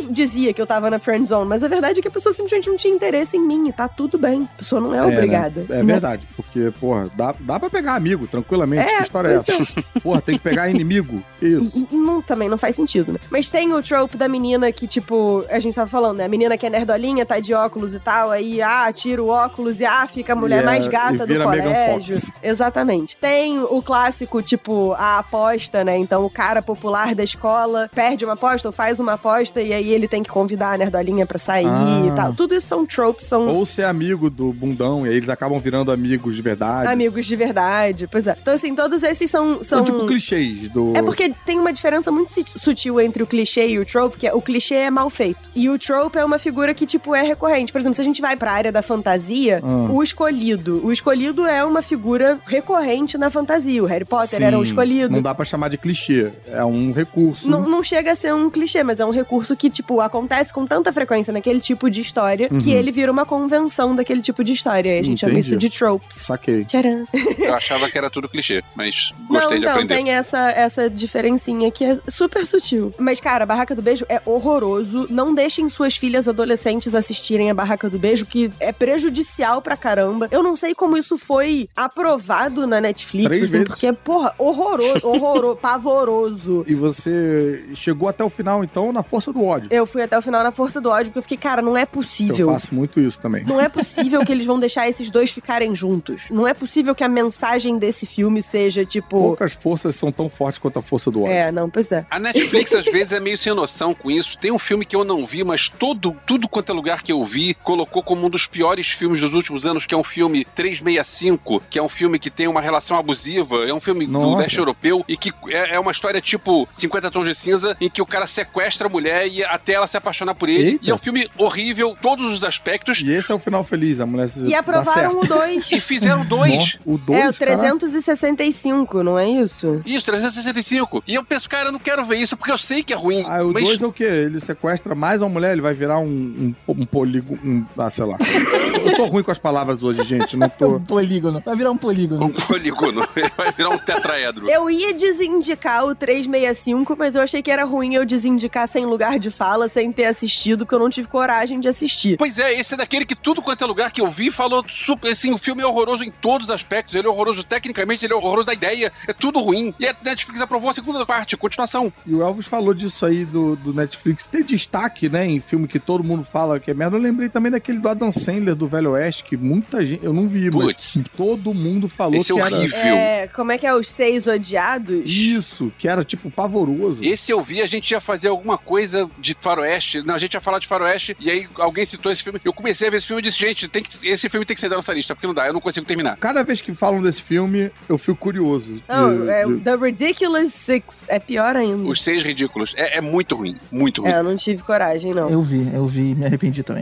dizia que eu tava na friend zone, mas a verdade é que a pessoa simplesmente não tinha interesse em mim, e tá tudo bem. A pessoa não é, é obrigada. Né? É verdade, porque, porra, dá, dá pra pegar amigo, tranquilamente. É, que história é essa? É. Porra, tem que pegar inimigo. Isso. Não, também não faz sentido, né? Mas tem o trope da menina que, tipo, a gente tava falando, né? A menina que é nerdolinha, tá de óculos e tal, aí, ah, tira o óculos e, ah, fica a mulher e mais é, gata do colégio. Exatamente. Tem o clássico, tipo, a aposta, né? Então, o cara popular da escola perde uma aposta ou faz uma aposta e aí ele tem que convidar a nerdolinha pra sair ah. e tal. Tudo isso são tropes, são... Ou ser amigo do bundão, e aí eles acabam virando amigos de verdade. Amigos de verdade, pois é. Então, assim, todos esses são... são... São tipo clichês do... É porque tem uma diferença muito sutil entre o clichê e o trope, que é, o clichê é mal feito. E o trope é uma figura que, tipo, é recorrente. Por exemplo, se a gente vai pra área da fantasia, ah. o escolhido. O escolhido é uma figura recorrente na fantasia. O Harry Potter Sim, era o escolhido. Não dá pra chamar de clichê. É um recurso. Não, não chega a ser um clichê, mas é um recurso que, tipo, acontece com tanta frequência naquele tipo de história uhum. que ele vira uma convenção daquele tipo de história. E a gente Entendi. chama isso de tropes. Saquei. Tcharam. Eu achava que era tudo clichê, mas gostei não, de então, aprender. Tem essa, essa diferencinha que é super sutil. Mas, cara, a Barraca do Beijo é horroroso. Não deixem suas filhas adolescentes assistirem a Barraca do Beijo, que é prejudicial pra caramba. Eu não sei como isso foi aprovado na Netflix, Três assim, vezes. porque, porra, horroroso, horroroso, pavoroso. E você chegou até o final, então, na força do ódio. Eu fui até o final na força do ódio, porque eu fiquei, cara, não é possível. Eu faço muito isso também. Não é possível que eles vão deixar esses dois ficarem juntos. Não é possível que a mensagem desse filme seja, tipo... Poucas forças são tão fortes quanto a força do ódio. É, não, pois é. A Netflix, às vezes, é meio sem noção com isso. Tem um filme que eu não vi, mas todo, tudo quanto é lugar que eu vi, colocou como um dos piores filmes dos últimos anos, que é um filme trezentos e sessenta e cinco, que é um filme que tem uma relação abusiva, é um filme Nossa. do leste europeu, e que é, é uma história tipo cinquenta tons de cinza, em que o cara sequestra a mulher e até ela se apaixonar por ele. Eita. E é um filme horrível, todos os aspectos. E esse é o final feliz, a mulher se E aprovaram o dois. E fizeram dois. O dois, É, o trezentos e sessenta e cinco, não é isso? Isso, trezentos e sessenta e cinco. E eu penso, cara, eu não quero ver isso, porque eu sei que é ruim. Ah, o mas... dois é o quê? Ele sequestra mais uma mulher, ele vai virar um, um, um polígono... Um, ah, sei lá. Eu tô ruim com as palavras hoje, gente. Não tô... Um polígono. Vai virar um polígono. Um polígono. Ele vai virar um tetraedro. Eu ia desindicar o trezentos e sessenta e cinco, mas eu achei que era ruim eu desindicar sem lugar de fala, sem ter assistido, porque eu não tive coragem de assistir. Pois é, esse é daquele que tudo quanto é lugar que eu vi falou super, assim, o filme é horroroso em todos os aspectos, ele é horroroso tecnicamente, ele é horroroso da ideia, é tudo ruim. E a Netflix aprovou a segunda parte, continuação. E o Elvis falou disso aí do, do Netflix ter destaque, né, em filme que todo mundo fala que é merda. Eu lembrei também daquele do Adam Sandler, do Velho Oeste, que muita gente, eu não vi, Puts. mas todo mundo falou Esse que é era... horrível. É, como é que é? Os Seis Odiados? Isso, que era, tipo, pavoroso. Esse eu vi, a gente ia fazer alguma coisa de faroeste, não, a gente ia falar de faroeste, e aí alguém citou esse filme, eu comecei a ver esse filme e disse, gente, tem que, esse filme tem que ser da nossa lista, porque não dá, eu não consigo terminar. Cada vez que falam desse filme, eu fico curioso. Não, de, é de... The Ridiculous Six. É pior ainda. Os Seis Ridículos. É, é muito ruim, muito ruim. É, eu não tive coragem, não. Eu vi, eu vi e me arrependi também.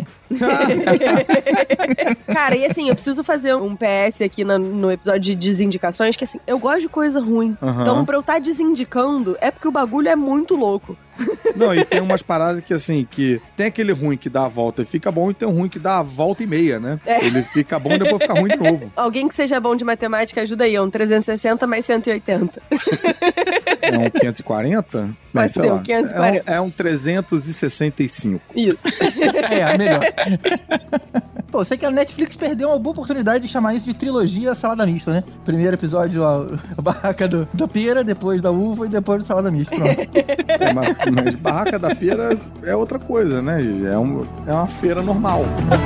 Cara, e assim, eu preciso fazer um P S aqui no, no episódio de desindicações, que assim, eu gosto de coisa ruim. Uhum. Então, pra eu estar desindicando, é porque o bagulho é muito louco. Não, e tem umas paradas que, assim, que tem aquele ruim que dá a volta e fica bom, e tem um ruim que dá a volta e meia, né? É. Ele fica bom e depois fica ruim de novo. Alguém que seja bom de matemática, ajuda aí. É um trezentos e sessenta mais cento e oitenta. É um quinhentos e quarenta? Pode ser um quinhentos e quarenta. É um, é um trezentos e sessenta e cinco. Isso. É, melhor. Pô, eu sei que a Netflix perdeu uma boa oportunidade de chamar isso de trilogia salada mista, né? Primeiro episódio, ó, a barraca do, da pera, depois da uva e depois do salada mista. Pronto. É, mas, mas barraca da pera é outra coisa, né? É, um, é uma feira normal.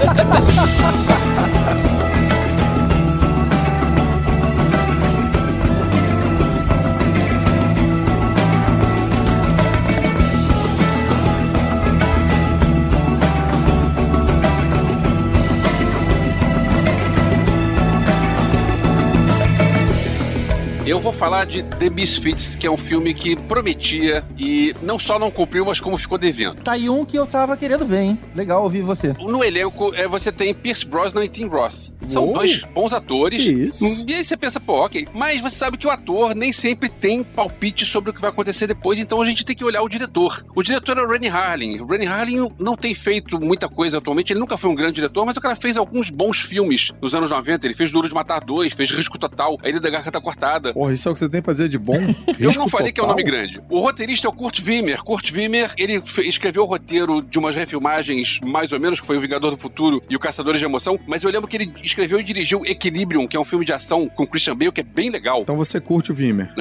Eu vou falar de The Misfits, que é um filme que prometia e não só não cumpriu, mas como ficou devendo. Tá aí um que eu tava querendo ver, hein? Legal ouvir você. No elenco, é, você tem Pierce Brosnan e Tim Roth. São Uou. dois bons atores. Que isso? E aí você pensa, pô, ok. Mas você sabe que o ator nem sempre tem palpite sobre o que vai acontecer depois, então a gente tem que olhar o diretor. O diretor é o Renny Harlin. O Renny Harlin não tem feito muita coisa atualmente, ele nunca foi um grande diretor, mas o cara fez alguns bons filmes nos anos noventa. Ele fez Duro de Matar dois, fez Risco Total, A Ilha da Garganta Cortada. Porra, isso é o que você tem pra dizer de bom? Eu Risco não falei que é um total? nome grande. O roteirista é o Kurt Wimmer. Kurt Wimmer, ele fe- escreveu o roteiro de umas refilmagens, mais ou menos, que foi O Vingador do Futuro e O Caçadores de Emoção, mas eu lembro que ele escreveu e dirigiu Equilibrium, que é um filme de ação com Christian Bale, que é bem legal. Então você curte o Wimmer.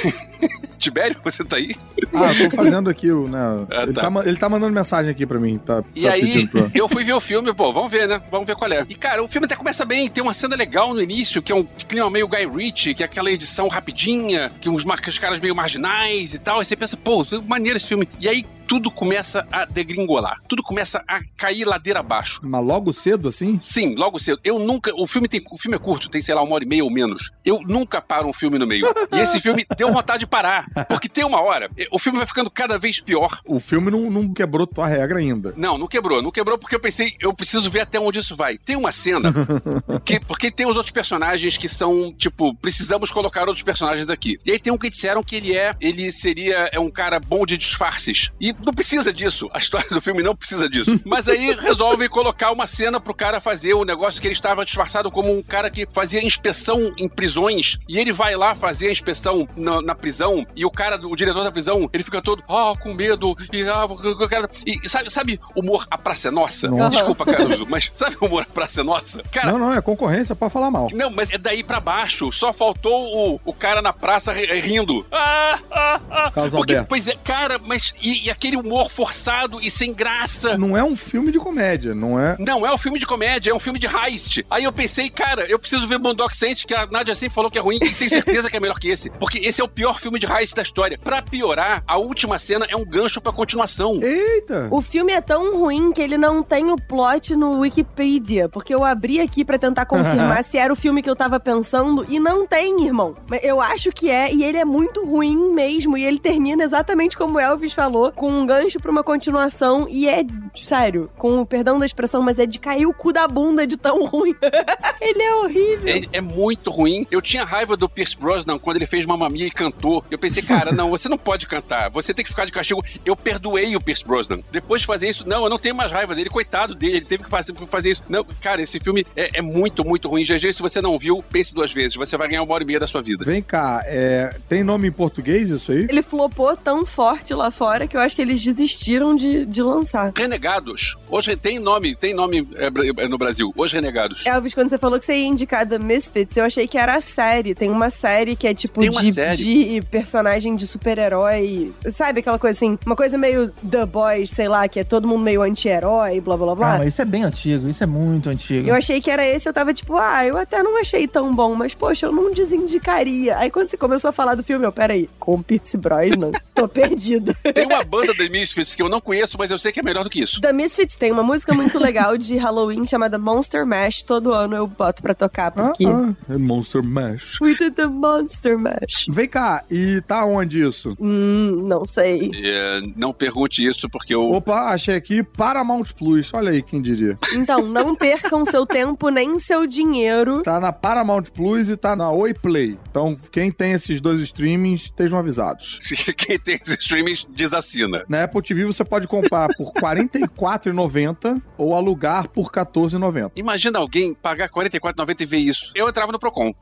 Tibério, você tá aí? Ah, eu tô fazendo aqui o, né? Ah, ele, tá. tá, ma- ele tá mandando mensagem aqui pra mim. Tá, E tá aí, pedindo pra... eu fui ver o filme, pô, vamos ver, né? Vamos ver qual é. E, cara, o filme até começa bem, tem uma cena legal no início, que é um clima meio Guy Ritchie, que é aquela edição rapidinha, que uns mar- os caras meio marginais e tal, aí você pensa, pô, maneiro esse filme. E aí, tudo começa a degringolar, tudo começa a cair ladeira abaixo. Mas logo cedo, assim? Sim, logo cedo. Eu nunca. O filme, tem, o filme é curto, tem, sei lá, uma hora e meia ou menos. Eu nunca paro um filme no meio. E esse filme deu vontade de parar. Porque tem uma hora, o filme vai ficando cada vez pior. O filme não, não quebrou tua regra ainda. Não, não quebrou. Não quebrou porque eu pensei, eu preciso ver até onde isso vai. Tem uma cena, que, porque tem os outros personagens que são, tipo, precisamos colocar outros personagens aqui. E aí tem um que disseram que ele é, ele seria é um cara bom de disfarces. E não precisa disso. A história do filme não precisa disso. Mas aí resolvem colocar uma cena pro cara fazer o negócio que ele estava disfarçado como um cara que fazia inspeção em prisões. E ele vai lá fazer a inspeção na, na prisão. E o cara, o diretor da prisão, ele fica todo, ah, com medo. E, ah, eu quero... e sabe, sabe humor A Praça é Nossa? Nossa. Desculpa, Caruso, mas sabe o humor A Praça é Nossa? Cara, Não, não, é concorrência pra falar mal. não, mas é daí pra baixo. Só faltou o, o cara na praça ri- rindo. Ah, ah, ah. Carlos Porque, Alberto. pois é, cara, mas e, e aquele humor forçado e sem graça. Não é um filme de comédia, não é... Não é um filme de comédia, é um filme de heist. Aí eu pensei, cara, eu preciso ver Boondock Saints, que a Nadia sempre falou que é ruim, e tenho certeza que é melhor que esse. Porque esse é o pior filme de heist da história. Pra piorar, a última cena é um gancho pra continuação. Eita! O filme é tão ruim que ele não tem o plot no Wikipedia, porque eu abri aqui pra tentar confirmar se era o filme que eu tava pensando e não tem, irmão. Mas eu acho que é, e ele é muito ruim mesmo, e ele termina exatamente como o Elvis falou, com um gancho pra uma continuação, e é, sério, com o perdão da expressão, mas é de cair o cu da bunda de tão ruim. Ele é horrível. É, é muito ruim. Eu tinha raiva do Pierce Brosnan quando ele fez Mamma Mia e cantou. Eu pensei, cara, não, você não pode cantar. Você tem que ficar de castigo. Eu perdoei o Pierce Brosnan. Depois de fazer isso, não, eu não tenho mais raiva dele. Coitado dele, ele teve que fazer, fazer isso. Não, cara, esse filme é, é muito, muito ruim. G G, se você não viu, pense duas vezes. Você vai ganhar uma hora e meia da sua vida. Vem cá, é... tem nome em português isso aí? Ele flopou tão forte lá fora que eu acho que eles desistiram de, de lançar. Renegados. Hoje tem nome, tem nome é, bra- é, no Brasil. Os Renegados. Elvis, quando você falou que você ia indicar The Misfits, eu achei que era a série. Tem uma série que é tipo Tem uma de, série? de personagem de super-herói. Sabe aquela coisa assim? Uma coisa meio The Boys, sei lá, que é todo mundo meio anti-herói, blá blá blá. Ah, mas isso é bem antigo, isso é muito antigo. Eu achei que era esse, eu tava tipo, ah, eu até não achei tão bom, mas poxa, eu não desindicaria. Aí quando você começou a falar do filme, eu, peraí, com o Pierce Brosnan, tô perdida. Tem uma banda The Misfits que eu não conheço, mas eu sei que é melhor do que isso. The Misfits tem uma música muito legal de Halloween chamada Monster Mash. Todo ano eu boto pra tocar, porque... Ah, ah, é Monster Mash. We did the Monster Mash. Vem cá, e tá onde isso? Hum, não sei. É, não pergunte isso, porque eu... Opa, achei aqui Paramount Plus. Olha aí, quem diria. Então, não percam seu tempo nem seu dinheiro. Tá na Paramount Plus e tá na Oi Play. Então, quem tem esses dois streamings, estejam avisados. Quem tem esses streamings, desassina. Na Apple T V você pode comprar por quarenta e quatro reais e noventa centavos ou alugar por quatorze reais e noventa centavos. Imagina alguém pagar quarenta e quatro reais e noventa centavos e ver isso. Eu entrava no Procon.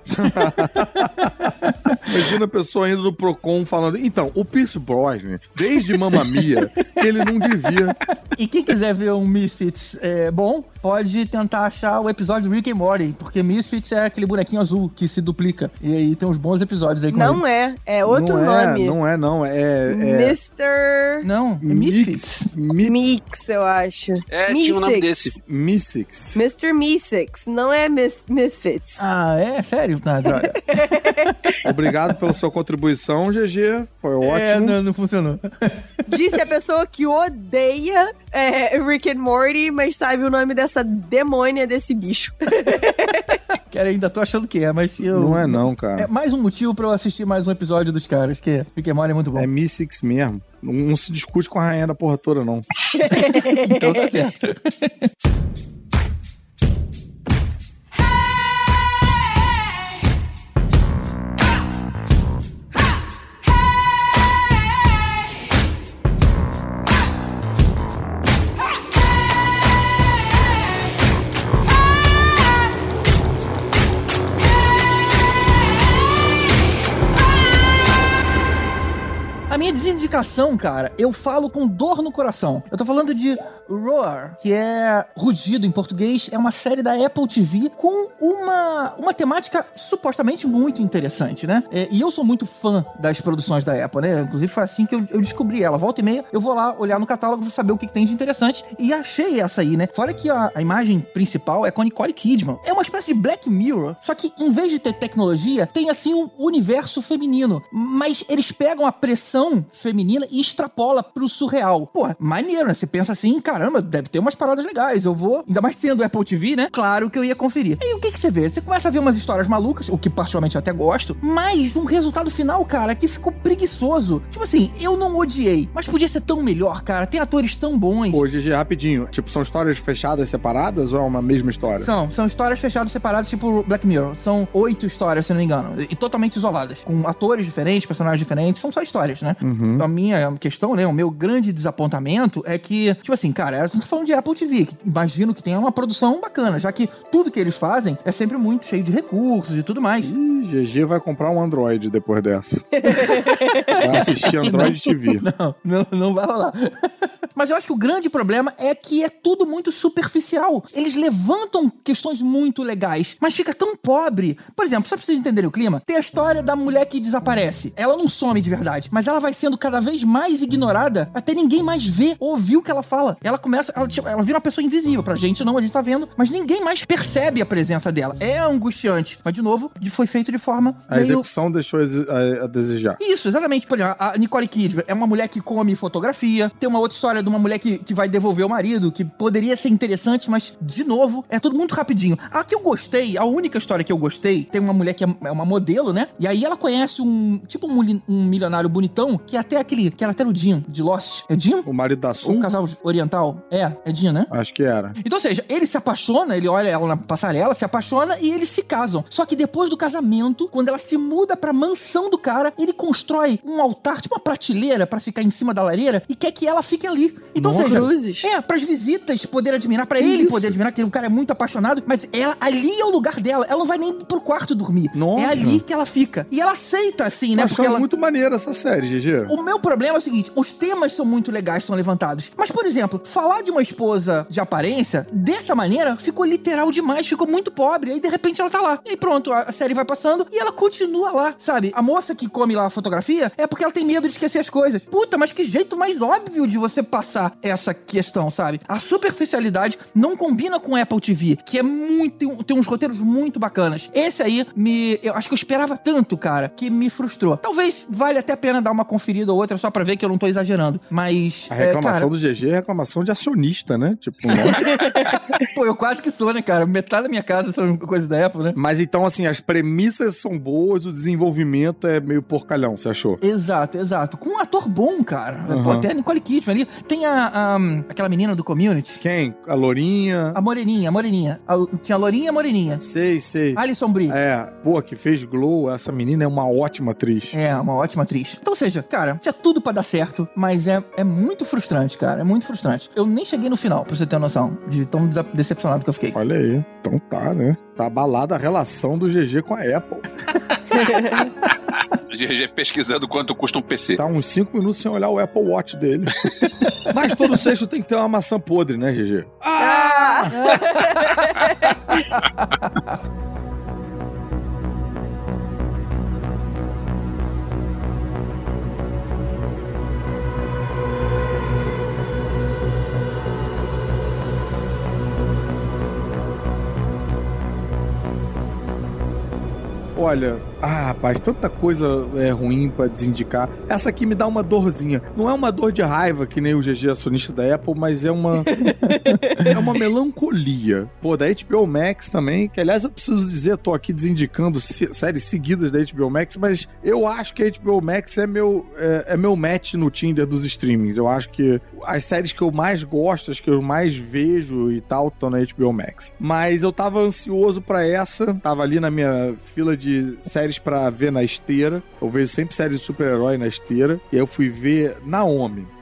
Imagina a pessoa indo no Procon falando, então, o Pierce Brosnan, desde Mamma Mia, ele não devia... E quem quiser ver um Misfits é, bom, pode tentar achar o episódio do Rick and Morty, porque Misfits é aquele bonequinho azul que se duplica. E aí tem uns bons episódios aí com Não ele. é, é outro não é, nome. Não é, não, é... é mister Não, é Misfits. Mi- Mix, eu acho. É, tinha um nome desse. Mystics. mister Meeseeks, não é Mis Misfits. Ah, é? Sério? Ah, droga. Obrigado pela sua contribuição, G G. Foi ótimo. É, não, não funcionou. Disse a pessoa que odeia é, Rick and Morty, mas sabe o nome dessa demônia desse bicho. Cara, ainda tô achando que é, mas se eu... Não é não, cara. É mais um motivo pra eu assistir mais um episódio dos caras, que Rick and Morty é muito bom. É Mystics mesmo. Não, não se discute com a rainha da porra toda, não. Então tá certo. Hey! A minha desindicação, cara, eu falo com dor no coração. Eu tô falando de Roar, que é Rugido em português, é uma série da Apple T V com uma, uma temática supostamente muito interessante, né? É, e eu sou muito fã das produções da Apple, né? Inclusive foi assim que eu, eu descobri ela. Volta e meia, eu vou lá olhar no catálogo pra saber o que, que tem de interessante e achei essa aí, né? Fora que a, a imagem principal é com a Nicole Kidman. É uma espécie de Black Mirror, só que em vez de ter tecnologia, tem assim um universo feminino. Mas eles pegam a pressão feminina e extrapola pro surreal. Pô, maneiro, né? Você pensa assim, caramba, deve ter umas paradas legais. Eu vou, ainda mais sendo Apple T V, né? Claro que eu ia conferir. E o que que você vê? Você começa a ver umas histórias malucas, o que particularmente eu até gosto, mas um resultado final, cara, que ficou preguiçoso. Tipo assim, eu não odiei, mas podia ser tão melhor, cara. Tem atores tão bons. Pô, G G, rapidinho. Tipo, são histórias fechadas, separadas ou é uma mesma história? São, são histórias fechadas, separadas, tipo Black Mirror. São oito histórias, se não me engano, e totalmente isoladas, com atores diferentes, personagens diferentes, são só histórias, né? Uhum. A minha questão, né, o meu grande desapontamento é que, tipo assim, cara, eu tô falando de Apple T V, que imagino que tenha uma produção bacana, já que tudo que eles fazem é sempre muito cheio de recursos e tudo mais. Ih, G G vai comprar um Android depois dessa. Vai assistir Android T V. Não, não, não vai rolar. Mas eu acho que o grande problema é que é tudo muito superficial. Eles levantam questões muito legais, mas fica tão pobre. Por exemplo, só pra vocês entenderem o clima, tem a história da mulher que desaparece. Ela não some de verdade, mas ela vai sendo cada vez mais ignorada até ninguém mais ver ou ouvir o que ela fala. Ela começa, ela, tipo, ela vira uma pessoa invisível. Pra gente não, a gente tá vendo, mas ninguém mais percebe a presença dela. É angustiante. Mas, de novo, foi feito de forma A meio... execução deixou a, a desejar. Isso, exatamente. Por exemplo, a Nicole Kidman é uma mulher que come fotografia. Tem uma outra história de uma mulher que, que vai devolver o marido, que poderia ser interessante, mas, de novo, é tudo muito rapidinho. A que eu gostei, a única história que eu gostei, tem uma mulher que é uma modelo, né? E aí ela conhece um, tipo um, um milionário bonitão, que é até aquele, que era até o Jim, de Lost. É Jim? O marido da Sun? O casal oriental. É, é Jim, né? Acho que era. Então, ou seja, ele se apaixona, ele olha ela na passarela, se apaixona e eles se casam. Só que depois do casamento, quando ela se muda pra mansão do cara, ele constrói um altar, tipo uma prateleira pra ficar em cima da lareira e quer que ela fique ali. Então, Nossa. ou seja, Cruzes. é, pras visitas poderem admirar, pra ele Isso. poder admirar, que o cara é muito apaixonado, mas ela, ali é o lugar dela. Ela não vai nem pro quarto dormir. Nossa. É ali que ela fica. E ela aceita, assim, né? Tô Porque achando ela... muito maneira essa série, G G. O meu problema é o seguinte, os temas são muito legais, são levantados. Mas, por exemplo, falar de uma esposa de aparência, dessa maneira, ficou literal demais, ficou muito pobre. Aí, de repente, ela tá lá. E aí, pronto, a série vai passando e ela continua lá, sabe? A moça que come lá a fotografia é porque ela tem medo de esquecer as coisas. Puta, mas que jeito mais óbvio de você passar essa questão, sabe? A superficialidade não combina com Apple T V, que é muito... Tem, tem uns roteiros muito bacanas. Esse aí, me... eu acho que eu esperava tanto, cara, que me frustrou. Talvez valha até a pena dar uma conferida ou outra só pra ver que eu não tô exagerando. Mas... A reclamação é, cara... do G G é reclamação de acionista, né? Tipo, nossa. Pô, eu quase que sou, né, cara? Metade da minha casa são coisas da Apple, né? Mas então, assim, as premissas são boas, o desenvolvimento é meio porcalhão, você achou? Exato, exato. Com um ator bom, cara. Uhum. Pô, até a Nicole Kidman ali. Tem a, a... aquela menina do Community. Quem? A Lourinha? A Moreninha, a Moreninha. A, tinha a Lourinha e a Moreninha. Sei, sei. Alison Brie. É, pô, que fez Glow, essa menina é uma ótima atriz. É, uma ótima atriz. Então, ou seja, cara, tinha tudo pra dar certo, mas é, é muito frustrante, cara. É muito frustrante. Eu nem cheguei no final, pra você ter uma noção de tão desa- decepcionado que eu fiquei. Olha aí. Então tá, né? Tá abalada a relação do G G com a Apple. G G pesquisando quanto custa um P C. Tá uns cinco minutos sem olhar o Apple Watch dele. Mas todo sexto tem que ter uma maçã podre, né, G G? Ah! Olha, ah, rapaz, tanta coisa é ruim pra desindicar. Essa aqui me dá uma dorzinha. Não é uma dor de raiva, que nem o G G acionista da Apple, mas é uma... é uma melancolia. Pô, da H B O Max também, que aliás eu preciso dizer, tô aqui desindicando se- séries seguidas da H B O Max, mas eu acho que a H B O Max é meu, é, é meu match no Tinder dos streamings. Eu acho que as séries que eu mais gosto, as que eu mais vejo e tal, estão na H B O Max. Mas eu tava ansioso pra essa, tava ali na minha fila de séries pra ver na esteira. Eu vejo sempre séries de super-herói na esteira. E aí eu fui ver Naomi, que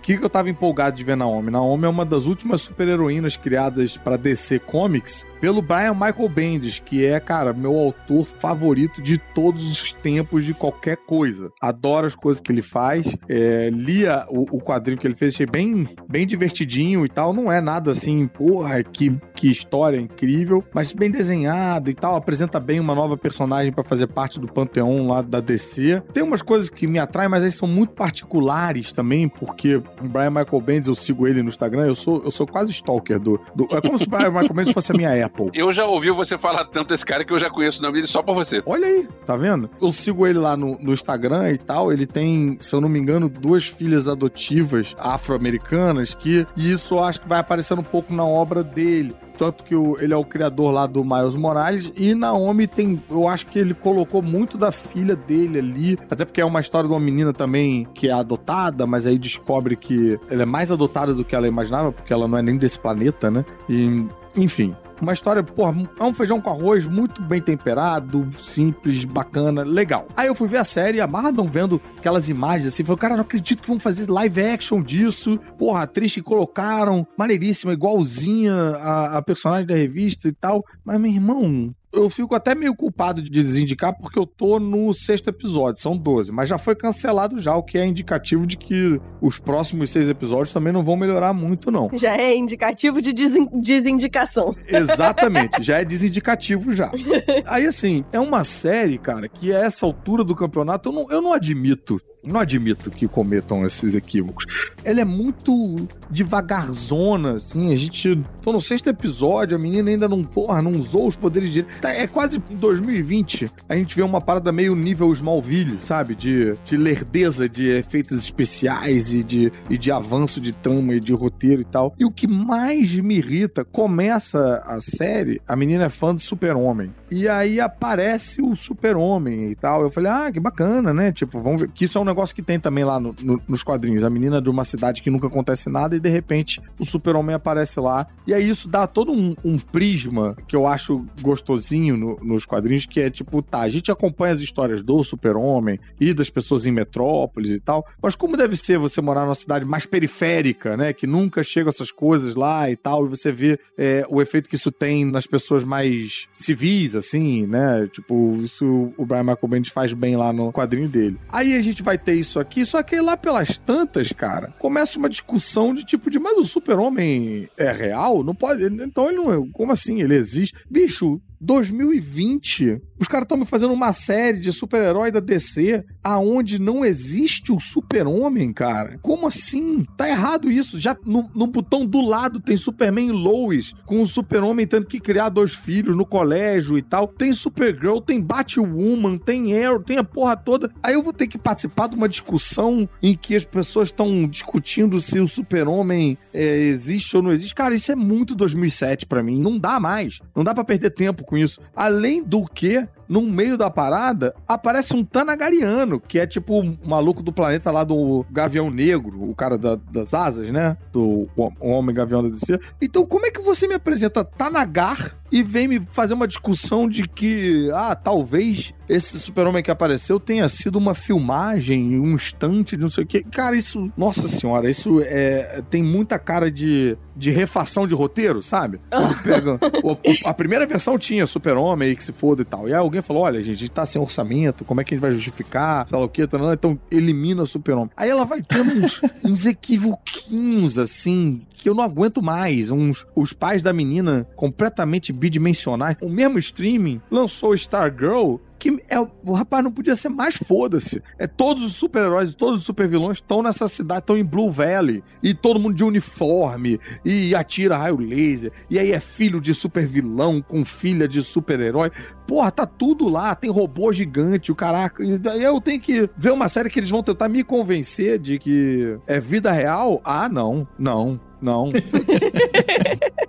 que, que eu tava empolgado de ver Naomi? Naomi é uma das últimas super-heroínas criadas pra D C Comics pelo Brian Michael Bendis, que é, cara, meu autor favorito de todos os tempos de qualquer coisa. Adoro as coisas que ele faz. É, lia o, o quadrinho que ele fez, achei bem, bem divertidinho e tal. Não é nada assim, porra, que, que história incrível, mas bem desenhado e tal. Apresenta bem uma nova personagem pra fazer parte do panteão lá da D C. Tem umas coisas que me atraem, mas aí são muito particulares também, porque o Brian Michael Bendis, eu sigo ele no Instagram, eu sou, eu sou quase stalker do, do... É como se o Brian Michael Bendis fosse a minha Apple. Eu já ouvi você falar tanto desse cara que eu já conheço o nome dele só pra você. Olha aí, tá vendo? Eu sigo ele lá no, no Instagram e tal, ele tem, se eu não me engano, duas filhas adotivas afro-americanas, que e isso eu acho que vai aparecendo um pouco na obra dele. Tanto que o, ele é o criador lá do Miles Morales, e Naomi tem, eu acho que ele colocou muito da filha dele ali, até porque é uma história de uma menina também que é adotada, mas aí descobre que ela é mais adotada do que ela imaginava, porque ela não é nem desse planeta, né? E, enfim... Uma história, porra, é um feijão com arroz muito bem temperado, simples, bacana, legal. Aí eu fui ver a série, amarradão vendo aquelas imagens assim, falei, cara, não acredito que vão fazer live action disso. Porra, a atriz que colocaram, maneiríssima, igualzinha a, a personagem da revista e tal. Mas, meu irmão... Eu fico até meio culpado de desindicar porque eu tô no sexto episódio, são doze, mas já foi cancelado já, o que é indicativo de que os próximos seis episódios também não vão melhorar muito, não. Já é indicativo de desin- desindicação. Exatamente, já é desindicativo já. Aí, assim, é uma série, cara, que a essa altura do campeonato eu não, eu não admito Não admito que cometam esses equívocos. Ela é muito devagarzona, assim. A gente... Tô no sexto episódio, a menina ainda não, porra, não usou os poderes de... É quase em dois mil e vinte, a gente vê uma parada meio nível Smallville, sabe? De, de lerdeza de efeitos especiais e de, e de avanço de trama e de roteiro e tal. E o que mais me irrita, começa a série, a menina é fã do Super-Homem. E aí aparece o Super-Homem e tal. Eu falei, ah, que bacana, né? Tipo, vamos ver. Que isso é um negócio que tem também lá no, no, nos quadrinhos. A menina de uma cidade que nunca acontece nada e de repente o Super-Homem aparece lá. E aí isso dá todo um, um prisma que eu acho gostosinho no, nos quadrinhos, que é tipo, tá, a gente acompanha as histórias do Super-Homem e das pessoas em Metrópolis e tal, mas como deve ser você morar numa cidade mais periférica, né? Que nunca chegam essas coisas lá e tal, e você vê é, o efeito que isso tem nas pessoas mais civis, assim, né? Tipo, isso o Brian Michael Bendis faz bem lá no quadrinho dele. Aí a gente vai ter isso aqui, só que lá pelas tantas, cara, começa uma discussão de tipo de, mas o Super-Homem é real? Não pode, então ele não é, como assim? Ele existe? Bicho, dois mil e vinte, os caras estão me fazendo uma série de super-herói da D C aonde não existe o Super-Homem, cara. Como assim? Tá errado isso. Já no, no botão do lado tem Superman e Lois, com o Super-Homem tendo que criar dois filhos no colégio e tal. Tem Supergirl, tem Batwoman, tem Arrow, tem a porra toda. Aí eu vou ter que participar de uma discussão em que as pessoas estão discutindo se o Super-Homem é, existe ou não existe. Cara, isso é muito dois mil e sete pra mim. Não dá mais. Não dá pra perder tempo com isso. Além do que, no meio da parada, aparece um Tanagariano, que é tipo o maluco do planeta lá do Gavião Negro, o cara da, das asas, né? Do o, o Homem Gavião da D C. Então, como é que você me apresenta Tanagar e vem me fazer uma discussão de que, ah, talvez esse Super-Homem que apareceu tenha sido uma filmagem, um instante de não sei o quê. Cara, isso, nossa senhora, isso é, tem muita cara de, de refação de roteiro, sabe? Pega, o, a primeira versão tinha Super-Homem aí que se foda e tal. E aí alguém falou, olha, gente, a gente tá sem orçamento, como é que a gente vai justificar, sei lá o quê, então elimina o Super-Homem. Aí ela vai tendo uns, uns equivoquinhos, assim, que eu não aguento mais. Uns, os pais da menina completamente bidimensionais. O mesmo streaming lançou Stargirl, que é, o rapaz não podia ser mais foda-se. É, todos os super-heróis e todos os super-vilões estão nessa cidade, estão em Blue Valley, e todo mundo de uniforme, e atira raio laser, e aí é filho de super-vilão com filha de super-herói. Porra, tá tudo lá, tem robô gigante, o caraca. E daí eu tenho que ver uma série que eles vão tentar me convencer de que é vida real? Ah, não, não. Não.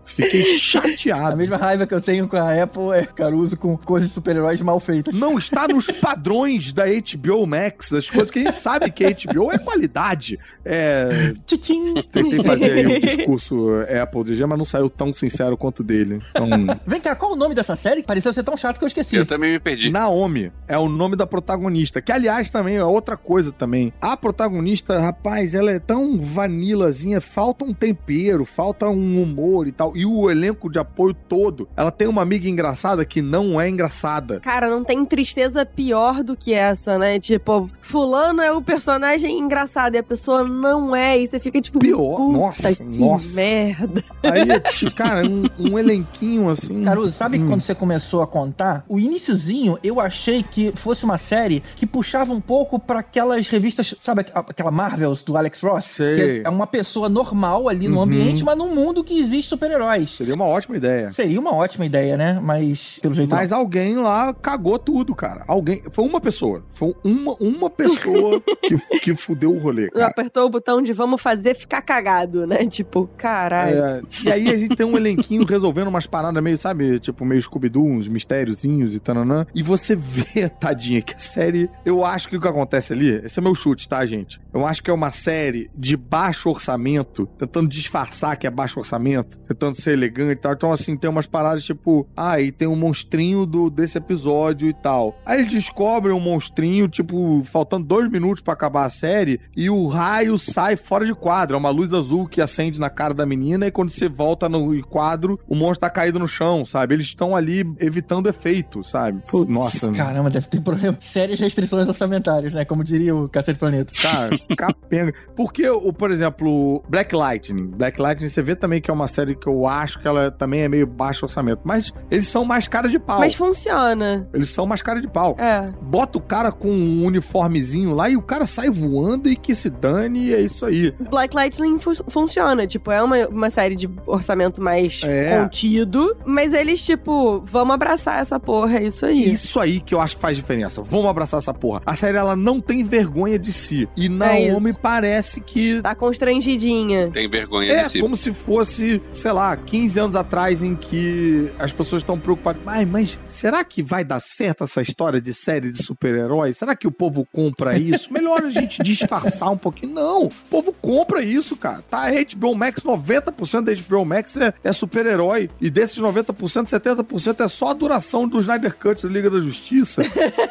Fiquei chateado. A mesma raiva que eu tenho com a Apple é Caruso com coisas de super-heróis mal feitas. Não está nos padrões da H B O Max, as coisas que a gente sabe que a H B O é qualidade. É... Tchim. Tentei fazer aí um discurso Apple de G, mas não saiu tão sincero quanto dele. Então... Vem cá, qual o nome dessa série? Pareceu ser tão chato que eu esqueci. Eu também me perdi. Naomi é o nome da protagonista, que aliás também é outra coisa também. A protagonista, rapaz, ela é tão vanilazinha, falta um tempero, falta um humor e tal. E o elenco de apoio todo. Ela tem uma amiga engraçada que não é engraçada. Cara, não tem tristeza pior do que essa, né? Tipo, fulano é o personagem engraçado e a pessoa não é. E você fica tipo, pior. Puta Nossa, que nossa. merda. Aí, cara, um, um elenquinho assim. Caruso, sabe hum. quando você começou a contar? O iniciozinho, eu achei que fosse uma série que puxava um pouco pra aquelas revistas, sabe aquela Marvels do Alex Ross? Sei. Que é uma pessoa normal ali no Uhum. ambiente, mas num mundo que existe super-heróis. Seria uma ótima ideia. Seria uma ótima ideia, né? Mas, pelo jeito... Mas alguém lá cagou tudo, cara. Alguém... Foi uma pessoa. Foi uma, uma pessoa que, que fudeu o rolê, cara. Apertou o botão de vamos fazer ficar cagado, né? Tipo, caralho. É, e aí a gente tem um elenquinho resolvendo umas paradas meio, sabe? Tipo, meio Scooby-Doo, uns mistériozinhos e tananã. E você vê, tadinha, que a série... Eu acho que o que acontece ali... Esse é meu chute, tá, gente? Eu acho que é uma série de baixo orçamento, tentando disfarçar que é baixo orçamento, tentando ser elegante e tal. Então, assim, tem umas paradas tipo... Ah, e tem um monstrinho do, desse episódio e tal. Aí eles descobrem um monstrinho, tipo, faltando dois minutos pra acabar a série, e o raio sai fora de quadro. É uma luz azul que acende na cara da menina, e quando você volta no quadro, o monstro tá caído no chão, sabe? Eles estão ali evitando efeito, sabe? Putz, Nossa. Caramba, deve ter problema. Sérias restrições orçamentárias, né? Como diria o Cacete Planeta. Cara, capenga. Porque, o, por exemplo, Black Lightning. Black Lightning, você vê também que é uma série que eu acho que ela também é meio baixo orçamento. Mas eles são mais cara de pau. Mas funciona. Eles são mais cara de pau. É. Bota o cara com um uniformezinho lá e o cara sai voando e que se dane e é isso aí. Black Lightning fu- funciona. Tipo, é uma, uma série de orçamento mais É. contido. Mas eles, tipo, vamos abraçar essa porra, é isso aí. Isso aí que eu acho que faz diferença. Vamos abraçar essa porra. A série, ela não tem vergonha de si. E Naomi isso. parece que... Tá constrangidinha. Tem vergonha É de si. como se fosse, sei lá, quinze anos atrás em que as pessoas estão preocupadas. Mas, mas será que vai dar certo essa história de série de super-heróis? Será que o povo compra isso? Melhor a gente disfarçar um pouquinho. Não, o povo compra isso, cara. Tá, a H B O Max, noventa por cento da H B O Max é, é super-herói. E desses noventa por cento, setenta por cento é só a duração do Snyder Cut da Liga da Justiça.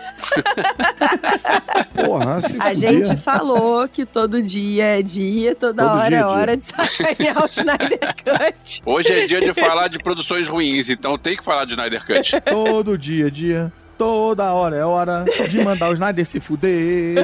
Porra, se A fuder. gente falou que todo dia é dia, toda Todo hora dia é é dia. hora de sacanear o Snyder Cut. Hoje é dia de falar de produções ruins, então tem que falar de Snyder Cut. Todo dia é dia, toda hora é hora de mandar o Snyder se fuder.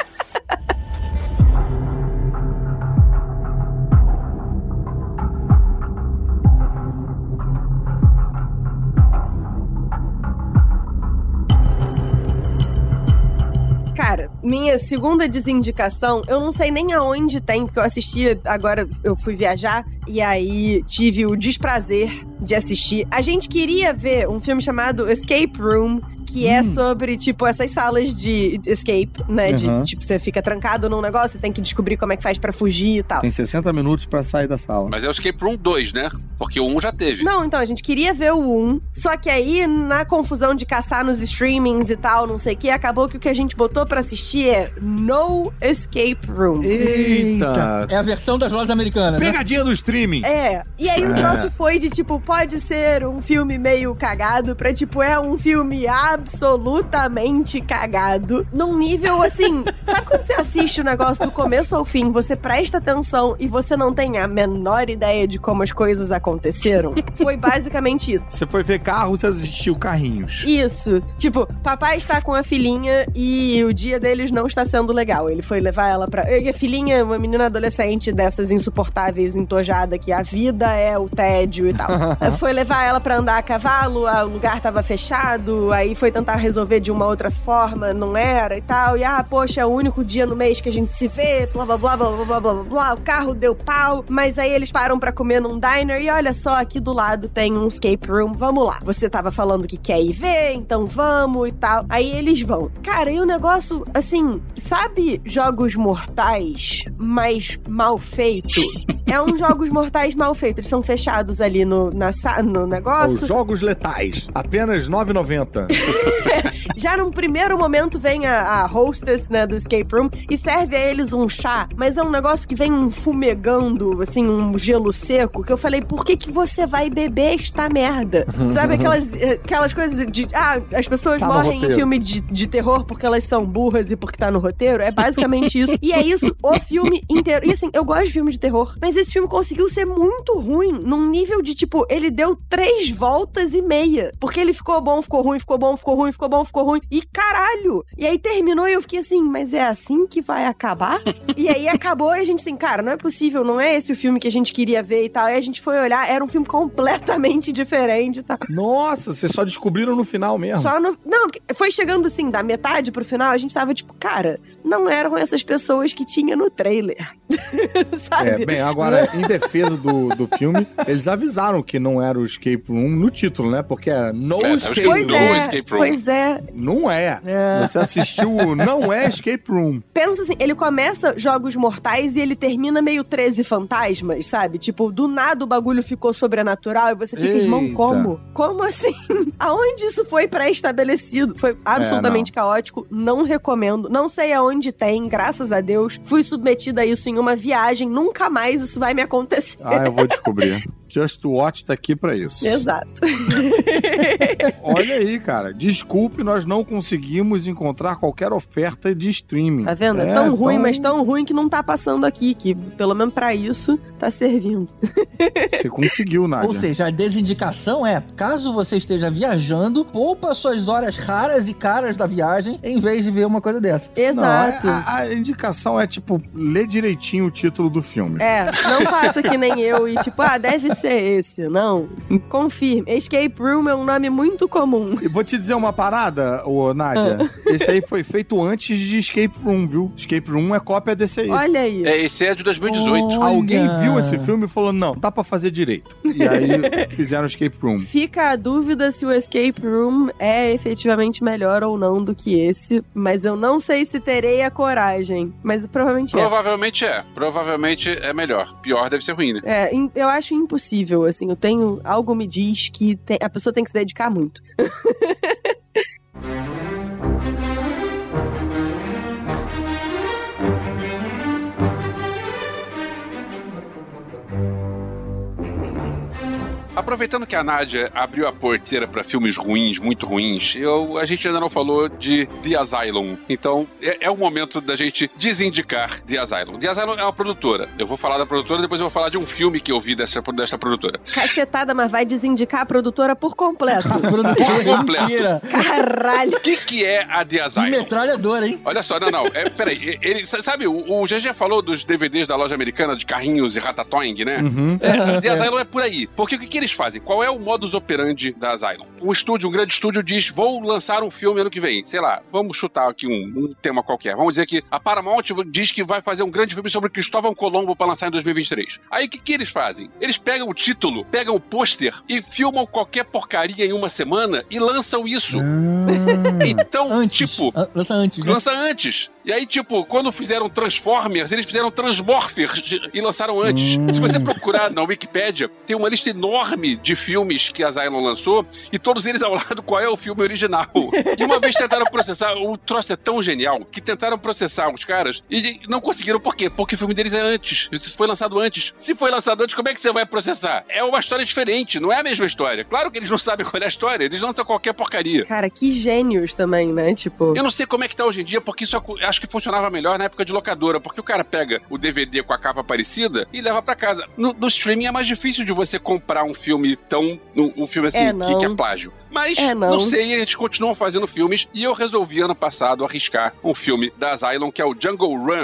Cara, minha segunda desindicação, eu não sei nem aonde tem, porque eu assisti, agora eu fui viajar, e aí tive o desprazer de assistir. A gente queria ver um filme chamado Escape Room, que é sobre, tipo, essas salas de escape, né? De, Uhum. tipo, você fica trancado num negócio, você tem que descobrir como é que faz pra fugir e tal. Tem sessenta minutos pra sair da sala. Mas é o Escape Room dois, né? Porque o um já teve. Não, então, a gente queria ver o um, só que aí, na confusão de caçar nos streamings e tal, não sei o que, acabou que o que a gente botou pra assistir é No Escape Room. Eita! É a versão das lojas americanas, né? Pegadinha do streaming! É, e aí o É. troço foi de, tipo, pode ser um filme meio cagado pra, tipo, é um filme absolutamente cagado. Num nível, assim, sabe quando você assiste o negócio do começo ao fim, você presta atenção e você não tem a menor ideia de como as coisas aconteceram? Foi basicamente isso. Você foi ver carro, você assistiu carrinhos. Isso. Tipo, papai está com a filhinha e o dia deles não está sendo legal. Ele foi levar ela pra... E a filhinha, uma menina adolescente dessas insuportáveis, entojada, que a vida é o tédio e tal. Foi levar ela pra andar a cavalo, o lugar tava fechado, aí foi foi tentar resolver de uma outra forma, não era e tal. E, ah, poxa, é o único dia no mês que a gente se vê, blá, blá, blá, blá, blá, blá, blá, blá. O carro deu pau, mas aí eles param pra comer num diner e olha só, aqui do lado tem um escape room, vamos lá. Você tava falando que quer ir ver, então vamos e tal. Aí eles vão. Cara, e o negócio, assim, sabe Jogos Mortais, mas mal feito? É um Jogos Mortais mal feito. Eles são fechados ali no, na, no negócio. Os Jogos Letais. Apenas nove reais e noventa centavos. Já num primeiro momento vem a, a hostess, né, do escape room e serve a eles um chá, mas é um negócio que vem um fumegando, assim, um gelo seco, que eu falei, por que que você vai beber esta merda? Sabe aquelas, aquelas coisas de, ah, as pessoas Tá no morrem em roteiro. filme de, de terror porque elas são burras e porque tá no roteiro? É basicamente isso. E é isso o filme inteiro. E assim, eu gosto de filme de terror, mas esse filme conseguiu ser muito ruim, num nível de, tipo, ele deu três voltas e meia. Porque ele ficou bom, ficou ruim, ficou bom, ficou ruim, ficou bom, ficou ruim. E caralho! E aí terminou e eu fiquei assim, mas é assim que vai acabar? E aí acabou e a gente assim, cara, não é possível, não é esse o filme que a gente queria ver e tal. E a gente foi olhar, era um filme completamente diferente, tá? Nossa, vocês só descobriram no final mesmo. Só no... Não, foi chegando assim, da metade pro final, a gente tava tipo, cara, não eram essas pessoas que tinha no trailer. Sabe? É, bem, agora, em defesa do, do filme, eles avisaram que não era o escape room no título, né? Porque era No É, Escape Pois No é, escape room. pois é. Não é. Você assistiu o Não é Escape Room. Pensa assim, ele começa Jogos Mortais e ele termina meio treze Fantasmas, sabe? Tipo, do nada o bagulho ficou sobrenatural e você fica, irmão, Eita. como? Como assim? Aonde isso foi pré-estabelecido? Foi absolutamente É, caótico, não recomendo. Não sei aonde tem, graças a Deus. Fui submetida a isso em uma viagem, nunca mais isso vai me acontecer. Ah, eu vou descobrir. Just Watch tá aqui pra isso. Exato. Olha aí, cara. Desculpe, nós não conseguimos encontrar qualquer oferta de streaming. Tá vendo? É, É, tão ruim, então- mas tão ruim que não tá passando aqui, que pelo menos pra isso tá servindo. Você conseguiu, Nádia. Ou seja, a desindicação é, caso você esteja viajando, poupa suas horas raras e caras da viagem, em vez de ver uma coisa dessa. Exato. Não, a, a indicação é, tipo, ler direitinho o título do filme. É, não faça que nem eu e tipo, ah, deve ser esse. Não, confirme. Escape Room é um nome muito comum. E vou te dizer uma parada, ô Nádia. Esse aí foi feito antes de Escape Room, viu? Escape Room é cópia desse aí. Olha aí. É, esse é de dois mil e dezoito. Oh. Alguém Olha. viu esse filme e falou, não, dá pra fazer direito. E aí fizeram Escape Room. Fica a dúvida se o Escape Room é efetivamente melhor ou não do que esse, mas eu não sei se terei a coragem. Mas provavelmente é. Provavelmente é. Provavelmente é melhor. Pior deve ser ruim, né? É, im- eu acho impossível, assim, eu tenho, algo me diz que tem- a pessoa tem que se dedicar muito. Aproveitando que a Nádia abriu a porteira pra filmes ruins, muito ruins, eu, a gente ainda não falou de The Asylum. Então, é, é o momento da gente desindicar The Asylum. The Asylum é uma produtora. Eu vou falar da produtora, depois eu vou falar de um filme que eu vi dessa, dessa produtora. Cacetada, mas vai desindicar a produtora por completo. A produtora Completo. inteira. Caralho. O que, que é a The E Asylum? metralhadora, hein? Olha só, não, não. É, peraí, ele, sabe, o, o G G falou dos D V Ds da loja americana de carrinhos e ratatouille, né? Uhum. É, The Asylum é por aí. Porque o que, que eles fazem? Qual é o modus operandi da Asylum? Um estúdio, um grande estúdio diz, vou lançar um filme ano que vem. Sei lá, vamos chutar aqui um, um tema qualquer. Vamos dizer que a Paramount diz que vai fazer um grande filme sobre Cristóvão Colombo para lançar em dois mil e vinte e três. Aí o que, que eles fazem? Eles pegam o título, pegam o pôster e filmam qualquer porcaria em uma semana e lançam isso. Então, Antes. tipo... Ah, lança antes, né? Lança antes. E aí, tipo, quando fizeram Transformers, eles fizeram Transmorphers e lançaram antes. Hum. Se você procurar na Wikipédia, tem uma lista enorme de filmes que a Asylum lançou e todos eles ao lado qual é o filme original. E uma vez tentaram processar, o troço é tão genial que tentaram processar os caras e não conseguiram. Por quê? Porque o filme deles é antes. Isso foi lançado antes. Se foi lançado antes, como é que você vai processar? É uma história diferente, não é a mesma história. Claro que eles não sabem qual é a história, eles lançam qualquer porcaria. Cara, que gênios também, né? Tipo... Eu não sei como é que tá hoje em dia, porque isso acu- acho que funcionava melhor na época de locadora, porque o cara pega o D V D com a capa parecida e leva pra casa. No, no streaming é mais difícil de você comprar um filme tão... um, um filme assim, É, que, não. que é plágio. Mas, É, não. não sei, eles continuam fazendo filmes e eu resolvi ano passado arriscar um filme da Asylum, que é o Jungle Run,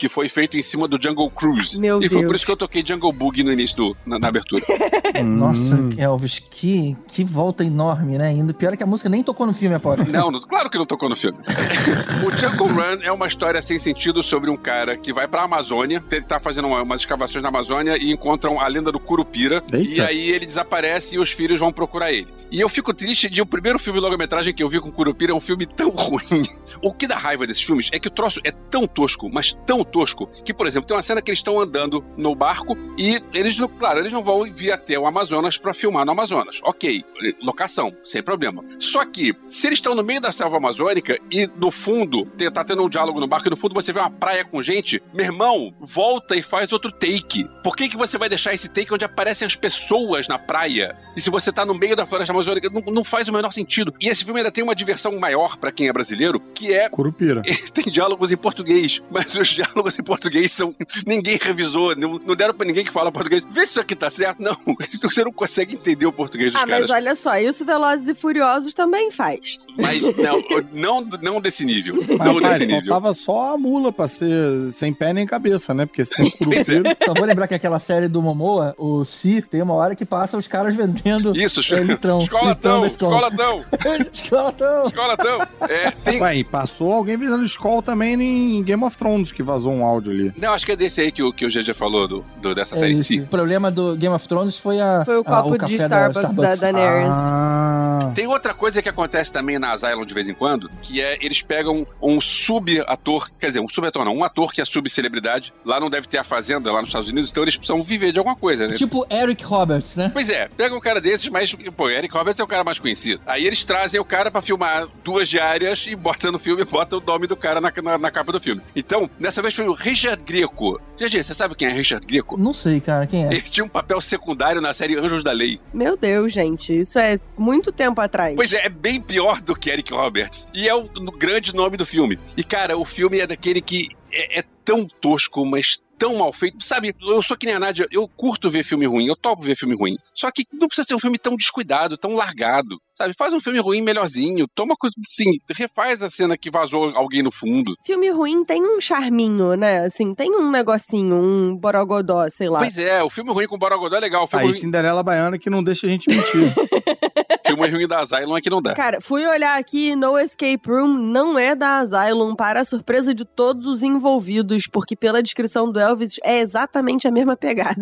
que foi feito em cima do Jungle Cruise. Meu e Deus. foi por isso que eu toquei Jungle Boogie no início, do, na, na abertura. Nossa, Elvis, que, que volta enorme, né? Ainda pior é que a música nem tocou no filme, aposto. Não, não, claro que não tocou no filme. O Jungle Run é uma história sem sentido sobre um cara que vai pra Amazônia, ele tá fazendo uma, umas escavações na Amazônia e encontram a lenda do Curupira. Eita. E aí ele desaparece e os filhos vão procurar ele. E eu fico triste de o primeiro filme longa-metragem que eu vi com Curupira é um filme tão ruim. O que dá raiva desses filmes é que o troço é tão tosco, mas tão tosco, que, por exemplo, tem uma cena que eles estão andando no barco e eles, não, claro, eles não vão vir até o Amazonas pra filmar no Amazonas. Ok, locação, sem problema. Só que, se eles estão no meio da selva amazônica e no fundo, tá tendo um diálogo no barco e no fundo você vê uma praia com gente, meu irmão, volta e faz outro take. Por que que você vai deixar esse take onde aparecem as pessoas na praia? E se você tá no meio da floresta amazônica, não, não faz o menor sentido. E esse filme ainda tem uma diversão maior pra quem é brasileiro, que é... Curupira. Ele tem diálogos em português, mas os diálogos em português são... Ninguém revisou, não, não deram pra ninguém que fala português. Vê se isso aqui tá certo. Não, você não consegue entender o português dos Ah, caras. mas olha só, isso Velozes e Furiosos também faz. Mas não, não, não desse nível. Mas, Não rapaz, desse nível. faltava só a mula pra ser sem pé nem cabeça, né? Porque se tem Curupira... Só vou lembrar que aquela série do Momoa, o Si, tem uma hora que passa os caras vendendo Isso, é, litrão. escolatão, litrão da escola. escolatão, Escolatão. escolatão. É, tem... Ué, e passou alguém vendendo Skol também em Game of Thrones, que vazou um áudio ali. Não, acho que é desse aí que o, que o G G falou, do, do, dessa É série isso. Si. O problema do Game of Thrones foi a Foi o a- copo café de da Starbucks da Daenerys. Ah... Tem outra coisa que acontece também na Asylum de vez em quando, que é eles pegam um sub-ator, quer dizer, um sub-ator não, um ator que é sub-celebridade, lá não deve ter a fazenda lá nos Estados Unidos, então eles precisam viver de alguma coisa, né? Tipo Eric Roberts, né? Pois é, pega um cara desses, mas, pô, Eric Roberts é o cara mais conhecido. Aí eles trazem o cara pra filmar duas diárias e bota no filme, bota o nome do cara na, na, na capa do filme. Então, dessa vez foi o Richard Grieco. G G, você sabe quem é Richard Grieco? Não sei, cara, quem é? Ele tinha um papel secundário na série Anjos da Lei. Meu Deus, gente, isso é muito tempo atrás. Pois é, é bem pior do que Eric Roberts. E é o, o grande nome do filme. E, cara, o filme é daquele que é, é tão tosco, mas tão mal feito. Sabe, eu sou que nem a Nádia, eu curto ver filme ruim, eu topo ver filme ruim. Só que não precisa ser um filme tão descuidado, tão largado. Sabe, faz um filme ruim melhorzinho, toma coisa, sim, refaz a cena que vazou alguém no fundo. Filme ruim tem um charminho, né? Assim, tem um negocinho, um borogodó, sei lá. Pois é, o filme ruim com o Borogodó é legal. O filme, Aí, ruim, Cinderela Baiana que não deixa a gente mentir. filme ruim da Asylum é que não dá. Cara, fui olhar aqui, No Escape Room não é da Asylum, para a surpresa de todos os envolvidos, porque pela descrição do Elvis é exatamente a mesma pegada.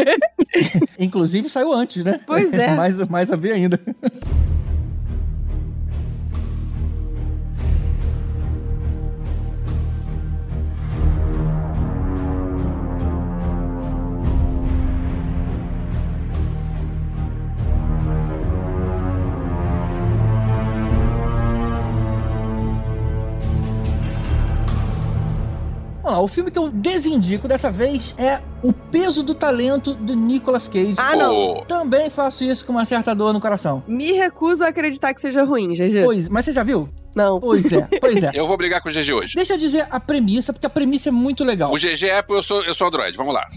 Inclusive saiu antes, né? Pois é. mais, mais a ver ainda. Vamos lá, o filme que eu desindico dessa vez é O Peso do Talento, do Nicolas Cage. Ah, não. Pô, Também faço isso com uma certa dor no coração. Me recuso a acreditar que seja ruim, G G. Pois, mas você já viu? Não. Pois é, pois é. eu vou brigar com o G G hoje. Deixa eu dizer a premissa, porque a premissa é muito legal. O G G é Apple, eu sou, eu sou Android, vamos lá.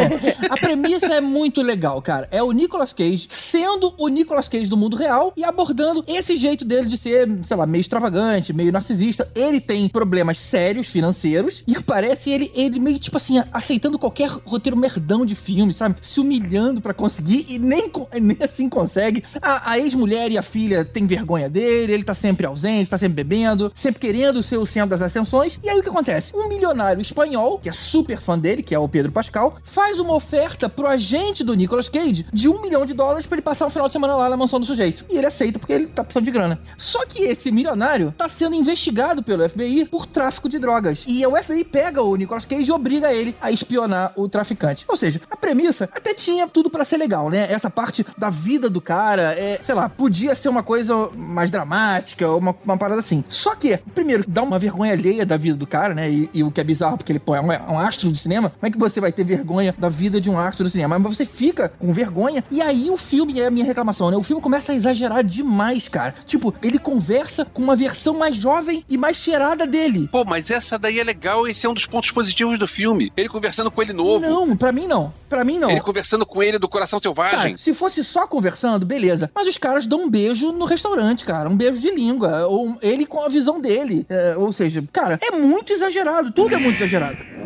A premissa é muito legal, cara. É o Nicolas Cage sendo o Nicolas Cage do mundo real e abordando esse jeito dele de ser, sei lá, meio extravagante, meio narcisista. Ele tem problemas sérios financeiros e aparece ele, ele meio, tipo assim, aceitando qualquer roteiro merdão de filme, sabe? Se humilhando pra conseguir e nem, nem assim consegue. A, a ex-mulher e a filha têm vergonha dele, ele tá sempre ausente, tá sempre bebendo, sempre querendo ser o centro das atenções. E aí o que acontece? Um milionário espanhol, que é super fã dele, que é o Pedro Pascal, faz uma oferta pro agente do Nicolas Cage de um milhão de dólares pra ele passar um final de semana lá na mansão do sujeito. E ele aceita porque ele tá precisando de grana. Só que esse milionário tá sendo investigado pelo F B I por tráfico de drogas. E o F B I pega o Nicolas Cage e obriga ele a espionar o traficante. Ou seja, a premissa até tinha tudo pra ser legal, né? Essa parte da vida do cara, é, sei lá, podia ser uma coisa mais dramática, uma, uma parada assim. Só que, primeiro, dá uma vergonha alheia da vida do cara, né? E, e o que é bizarro, porque ele pô, é, um, é um astro do cinema. Como é que você vai ter vergonha da vida de um astro do cinema? Mas você fica com vergonha. E aí o filme, é a minha reclamação, né? O filme começa a exagerar demais, cara. Tipo, ele conversa com uma versão mais jovem e mais cheirada dele. Pô, mas essa daí é legal, esse é um dos pontos positivos do filme. Ele conversando com ele novo. Não, pra mim não. Pra mim não. Ele conversando com ele do Coração Selvagem. Cara, se fosse só conversando, beleza. Mas os caras dão um beijo no restaurante, cara. Um beijo de língua. Ou ele com a visão dele. É, ou seja, cara, é muito exagerado. Tudo é muito exagerado.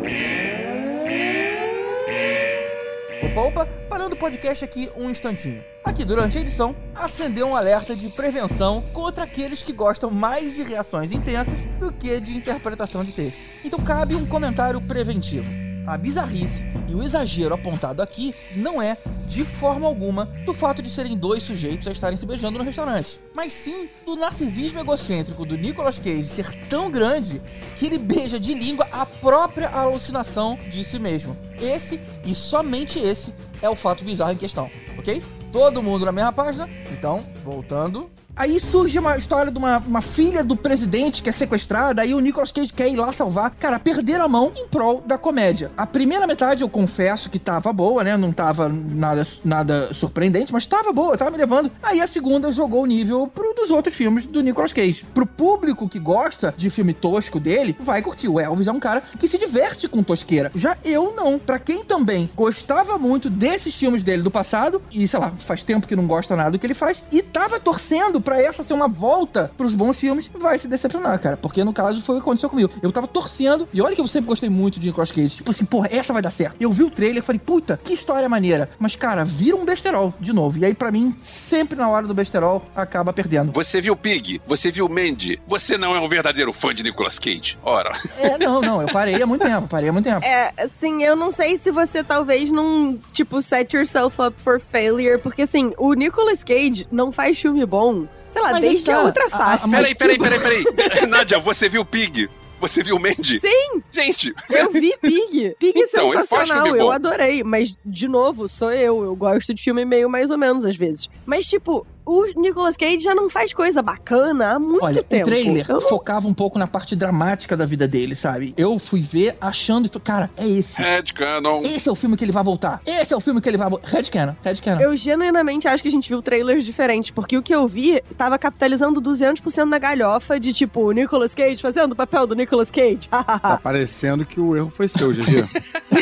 Opa, opa, parando o podcast aqui um instantinho. Aqui, durante a edição, acendeu um alerta de prevenção contra aqueles que gostam mais de reações intensas do que de interpretação de texto. Então cabe um comentário preventivo. A bizarrice e o exagero apontado aqui não é, de forma alguma, do fato de serem dois sujeitos a estarem se beijando no restaurante, mas sim do narcisismo egocêntrico do Nicolas Cage ser tão grande que ele beija de língua a própria alucinação de si mesmo. Esse, e somente esse, é o fato bizarro em questão, ok? Todo mundo na mesma página? Então, voltando... Aí surge uma história de uma, uma filha do presidente que é sequestrada, aí o Nicolas Cage quer ir lá salvar. Cara, perderam a mão em prol da comédia. A primeira metade eu confesso que tava boa, né? Não tava nada, nada surpreendente, mas tava boa, tava me levando. Aí a segunda jogou o nível pro dos outros filmes do Nicolas Cage. Pro público que gosta de filme tosco dele, vai curtir. O Elvis é um cara que se diverte com tosqueira. Já eu não. Pra quem também gostava muito desses filmes dele do passado, e sei lá, faz tempo que não gosta nada do que ele faz, e tava torcendo pra essa ser uma volta pros bons filmes, vai se decepcionar, cara. Porque no caso foi o que aconteceu comigo. Eu tava torcendo, e olha que eu sempre gostei muito de Nicolas Cage. Tipo assim, porra, essa vai dar certo. Eu vi o trailer e falei, puta, que história maneira. Mas, cara, vira um besterol de novo. E aí, pra mim, sempre na hora do besterol, acaba perdendo. Você viu Pig? Você viu Mandy? Você não é um verdadeiro fã de Nicolas Cage? Ora. É, não, não. Eu parei há muito tempo. Parei há muito tempo. É, assim, eu não sei se você talvez não, tipo, set yourself up for failure, porque, assim, o Nicolas Cage não faz filme bom. Sei lá, Mas desde tá, a outra face. Peraí, peraí, peraí, peraí. Nádia, você viu Pig? Você viu Mandy? Sim! Gente! Eu vi Pig. Pig é então, sensacional, eu eu adorei. Mas, de novo, sou eu. Eu gosto de filme meio mais ou menos, às vezes. Mas, tipo, o Nicolas Cage já não faz coisa bacana há muito Olha, tempo. o trailer não... focava um pouco na parte dramática da vida dele, sabe? Eu fui ver achando, cara, é esse. Headcanon. Esse é o filme que ele vai voltar. Esse é o filme que ele vai voltar. Headcanon, Headcanon. Eu genuinamente acho que a gente viu trailers diferentes, porque o que eu vi tava capitalizando duzentos por cento na galhofa de, tipo, o Nicolas Cage fazendo o papel do Nicolas Cage. Tá parecendo que o erro foi seu, G G.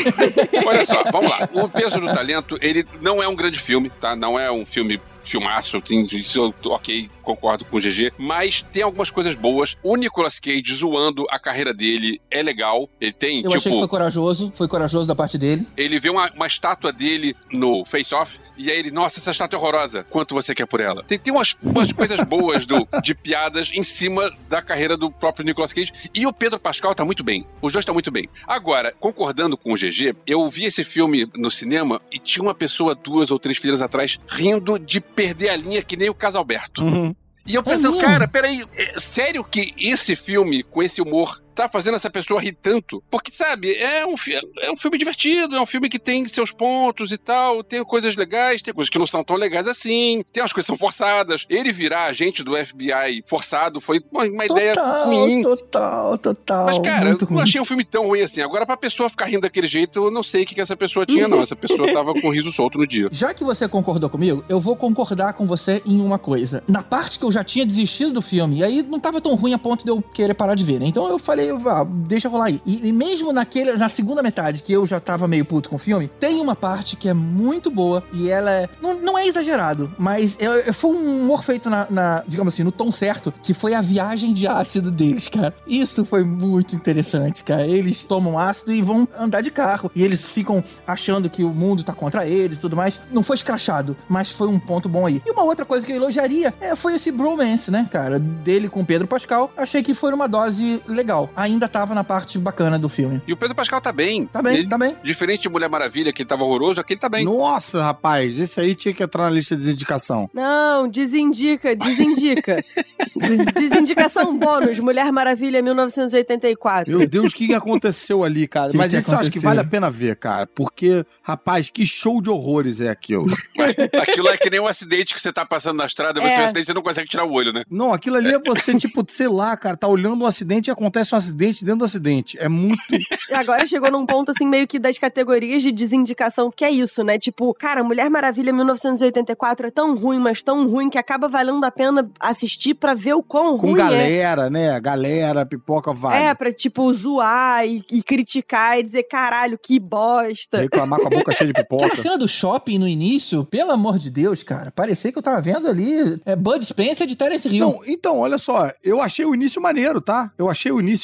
Olha só, vamos lá. O Peso do Talento, ele não é um grande filme, tá? Não é um filme filmaço, assim, isso, ok, concordo com o G G, mas tem algumas coisas boas. O Nicolas Cage zoando a carreira dele é legal. Ele tem, Eu tipo... achei que foi corajoso, foi corajoso da parte dele. Ele vê uma, uma estátua dele no Face Off, e aí ele, nossa, essa estátua é horrorosa, quanto você quer por ela? Tem, tem umas, umas coisas boas do, de piadas em cima da carreira do próprio Nicolas Cage, e o Pedro Pascal tá muito bem. Os dois estão muito bem. Agora, concordando com o G G, eu vi esse filme no cinema e tinha uma pessoa duas ou três fileiras atrás rindo de perder a linha que nem o Casalberto. Uhum. E eu pensando, é cara, peraí, é sério que esse filme, com esse humor, tá fazendo essa pessoa rir tanto? Porque, sabe, é um, é um filme divertido, é um filme que tem seus pontos e tal, tem coisas legais, tem coisas que não são tão legais assim, tem umas coisas que são forçadas. Ele virar agente do F B I forçado foi uma, uma total, ideia ruim. Total, total, Mas, cara, muito eu não ruim. achei um filme tão ruim assim. Agora, pra pessoa ficar rindo daquele jeito, eu não sei o que, que essa pessoa tinha, não. Essa pessoa tava com riso solto no dia. Já que você concordou comigo, eu vou concordar com você em uma coisa. Na parte que eu já tinha desistido do filme, e aí não tava tão ruim a ponto de eu querer parar de ver, né? Então eu falei, ah, deixa rolar aí. E, e mesmo naquele, na segunda metade, que eu já tava meio puto com o filme, tem uma parte que é muito boa, e ela é... Não, não é exagerado, mas é, é, foi um humor feito na, na, digamos assim, no tom certo, que foi a viagem de ácido deles, cara. Isso foi muito interessante, cara. Eles tomam ácido e vão andar de carro, e eles ficam achando que o mundo tá contra eles e tudo mais. Não foi escrachado, mas foi um ponto bom aí. E uma outra coisa que eu elogiaria é, foi esse bromance, né, cara? Dele com o Pedro Pascal. Achei que foi uma dose legal. Ainda tava na parte bacana do filme. E o Pedro Pascal tá bem. Tá bem, ele, tá bem. Diferente de Mulher Maravilha, que ele tava horroroso, aqui ele tá bem. Nossa, rapaz, esse aí tinha que entrar na lista de desindicação. Não, desindica, desindica. Desindicação bônus, Mulher Maravilha mil novecentos e oitenta e quatro. Meu Deus, o que, que aconteceu ali, cara? Que Mas que isso eu acho que aconteceu? vale a pena ver, cara. Porque, rapaz, que show de horrores é aquilo. Aquilo é que nem um acidente que você tá passando na estrada, você É. vê um acidente e você não consegue tirar o olho, né? Não, aquilo ali é você, tipo, sei lá, cara, tá olhando um acidente e acontece um acidente dentro do acidente. É muito... Agora chegou num ponto, assim, meio que das categorias de desindicação, que é isso, né? Tipo, cara, Mulher Maravilha mil novecentos e oitenta e quatro é tão ruim, mas tão ruim, que acaba valendo a pena assistir pra ver o quão Com ruim galera, né? Galera, pipoca, vai. é. É, pra, tipo, zoar e, e criticar e dizer, caralho, que bosta. Reclamar com a boca cheia de pipoca. Aquela cena do shopping no início, pelo amor de Deus, cara, parecia que eu tava vendo ali é, Bud Spencer de Terence Hill. Não, então, olha só, eu achei o início maneiro, tá? Eu achei o início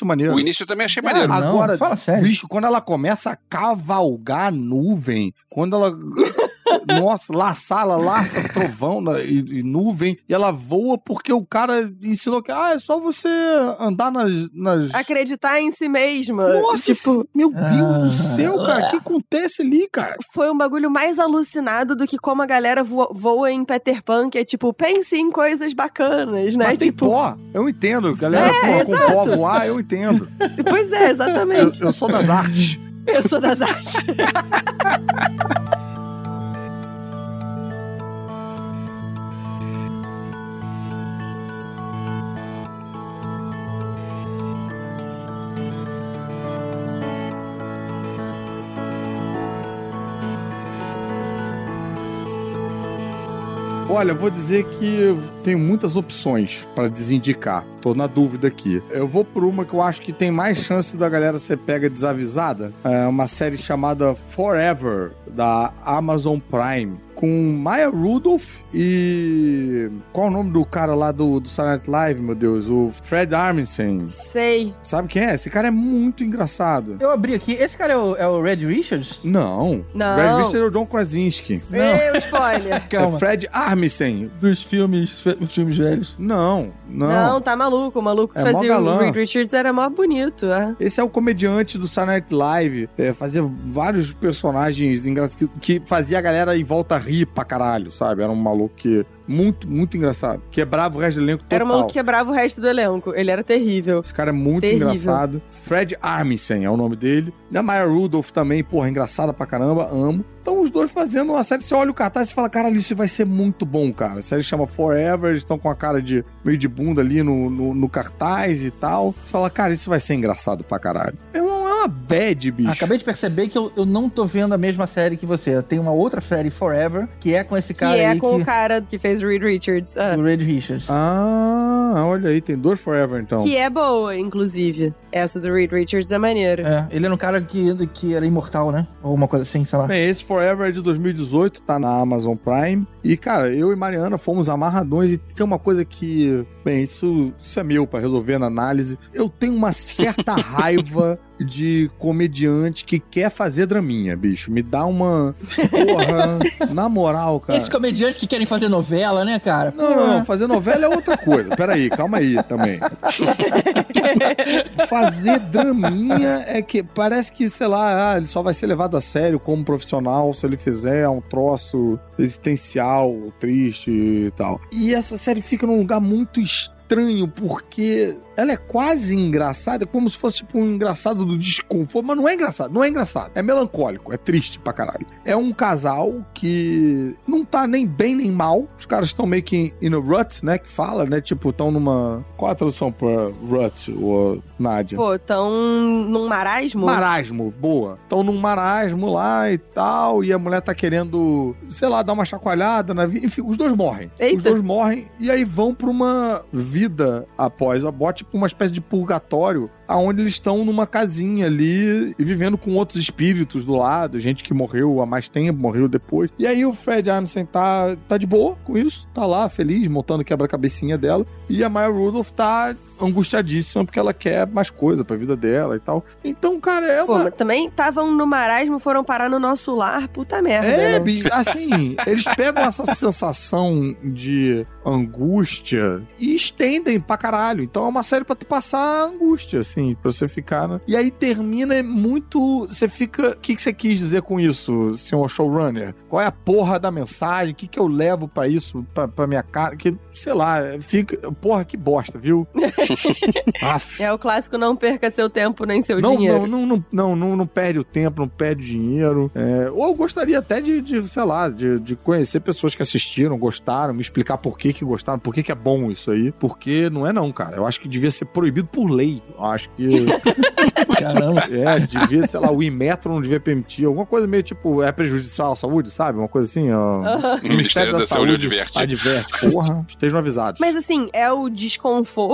maneiro. O início eu também achei Ah, maneiro. não, Agora, fala sério. bicho, quando ela começa a cavalgar a nuvem, quando ela... Nossa, laçar, ela laça trovão na- e, e nuvem, e ela voa porque o cara ensinou que, ah, é só você andar nas... nas... Acreditar em si mesma. Nossa, tipo, meu Deus do Ah. céu, cara, o que acontece ali, cara? foi um bagulho mais alucinado do que como a galera voa, voa em Peter Pan, que é tipo, pense em coisas bacanas, né? Mas tem Tipo, pó, eu entendo, galera, É, pô, com pó voar, eu entendo. pois é, Eu, exatamente. eu sou das artes. Eu sou das artes. Olha, eu vou dizer que tenho muitas opções pra desindicar. Tô na dúvida aqui. Eu vou por uma que eu acho que tem mais chance da galera ser pega desavisada. É uma série chamada Forever, da Amazon Prime, com Maya Rudolph e... Qual é o nome do cara lá do, do Saturday Night Live, meu Deus? O Fred Armisen. Sei. Sabe quem é? Esse cara é muito engraçado. Eu abri aqui. Esse cara é o, é o Red Richards? Não. Não. Brad Richard é o John Krasinski. Não. Meu spoiler. É Calma. Fred Armisen. Dos filmes, fi- filmes velhos. Não, não. Não, tá maluco. O maluco que É mó fazia o galã. Reed Richards era mó bonito. É. Esse é o comediante do Saturday Night Live. É, fazia vários personagens engraçados que, que fazia a galera em volta rir pra caralho, sabe? Era um maluco que... Muito, muito engraçado. Quebrava o resto do elenco total. Era o maluco que quebrava o resto do elenco. Ele era terrível. Esse cara é muito Terrível. engraçado. Fred Armisen é o nome dele. E a Maya Rudolph também, porra, engraçada pra caramba, amo. Então os dois fazendo uma série, você olha o cartaz e fala, caralho, isso vai ser muito bom, cara. A série chama Forever, eles estão com a cara de meio de bunda ali no, no, no cartaz e tal. Você fala, cara, isso vai ser engraçado pra caralho. É uma, é uma bad, bicho. Acabei de perceber que eu, eu não tô vendo a mesma série que você. Eu tenho uma outra série, Forever, que é com esse Que cara é aí com que... o cara que fez o Reed Richards. Ah. O Red Richards. Ah, olha aí, tem dois Forever, então. Que é boa, inclusive. Essa do Reed Richards é maneira. É, ele era um cara que, que era imortal, né? Ou uma coisa assim, sei lá. Bem, esse Forever é de dois mil e dezoito, tá na Amazon Prime. E, cara, eu e Mariana fomos amarradões. E tem uma coisa que... Bem, isso, isso é meu pra resolver na análise. Eu tenho uma certa raiva de comediante que quer fazer draminha, bicho. Me dá uma... Porra, na moral, cara. Esses comediantes que querem fazer novela, né, cara? Não, não, não, fazer novela é outra coisa. Peraí, calma aí também. Fazer draminha é que parece que, sei lá, ah, ele só vai ser levado a sério como profissional se ele fizer um troço existencial, triste e tal. E essa série fica num lugar muito estranho, porque ela é quase engraçada, como se fosse tipo um engraçado do desconforto, mas não é engraçado, não é engraçado, é melancólico, é triste pra caralho. É um casal que não tá nem bem nem mal, os caras estão meio que in a rut, né, que fala, né, tipo, estão numa... Qual a tradução pra rut, ô, Nádia? Pô, tão num marasmo? Marasmo, boa. Estão num marasmo lá e tal, e a mulher tá querendo, sei lá, dar uma chacoalhada na vida. Enfim, os dois morrem. Eita. Os dois morrem e aí vão pra uma vida após a morte, tipo uma espécie de purgatório, aonde eles estão numa casinha ali e vivendo com outros espíritos do lado, gente que morreu há mais tempo, morreu depois. E aí o Fred Armisen tá, tá de boa com isso, tá lá feliz, montando quebra-cabecinha dela, e a Maya Rudolph tá angustiadíssima porque ela quer mais coisa pra vida dela e tal. Então, cara, é Pô, uma... mas também estavam no marasmo, foram parar no nosso lar, puta merda. É, né? bi- assim, eles pegam essa sensação de angústia e estendem pra caralho. Então é uma série pra tu passar angústia, assim, pra você ficar, né? E aí termina é muito... Você fica... O que, que você quis dizer com isso, senhor showrunner? Qual é a porra da mensagem? O que, que eu levo pra isso, pra, pra minha cara? Que, sei lá, fica... Porra, que bosta, viu? Aff. É o clássico não perca seu tempo nem seu Não, dinheiro. não, não, não, não, não, não perde o tempo, não perde dinheiro. É, ou eu gostaria até de, de sei lá, de, de conhecer pessoas que assistiram, gostaram, me explicar por que que gostaram, por que que é bom isso aí. Porque não é não, cara. Eu acho que devia ser proibido por lei. Eu acho que... Caramba. É, devia, sei lá, o Inmetro não devia permitir. Alguma coisa meio tipo, é prejudicial à saúde, sabe? Uma coisa assim, ó. O Ministério da Saúde adverte. Adverte. Porra, estejam avisados. Mas assim, é o desconforto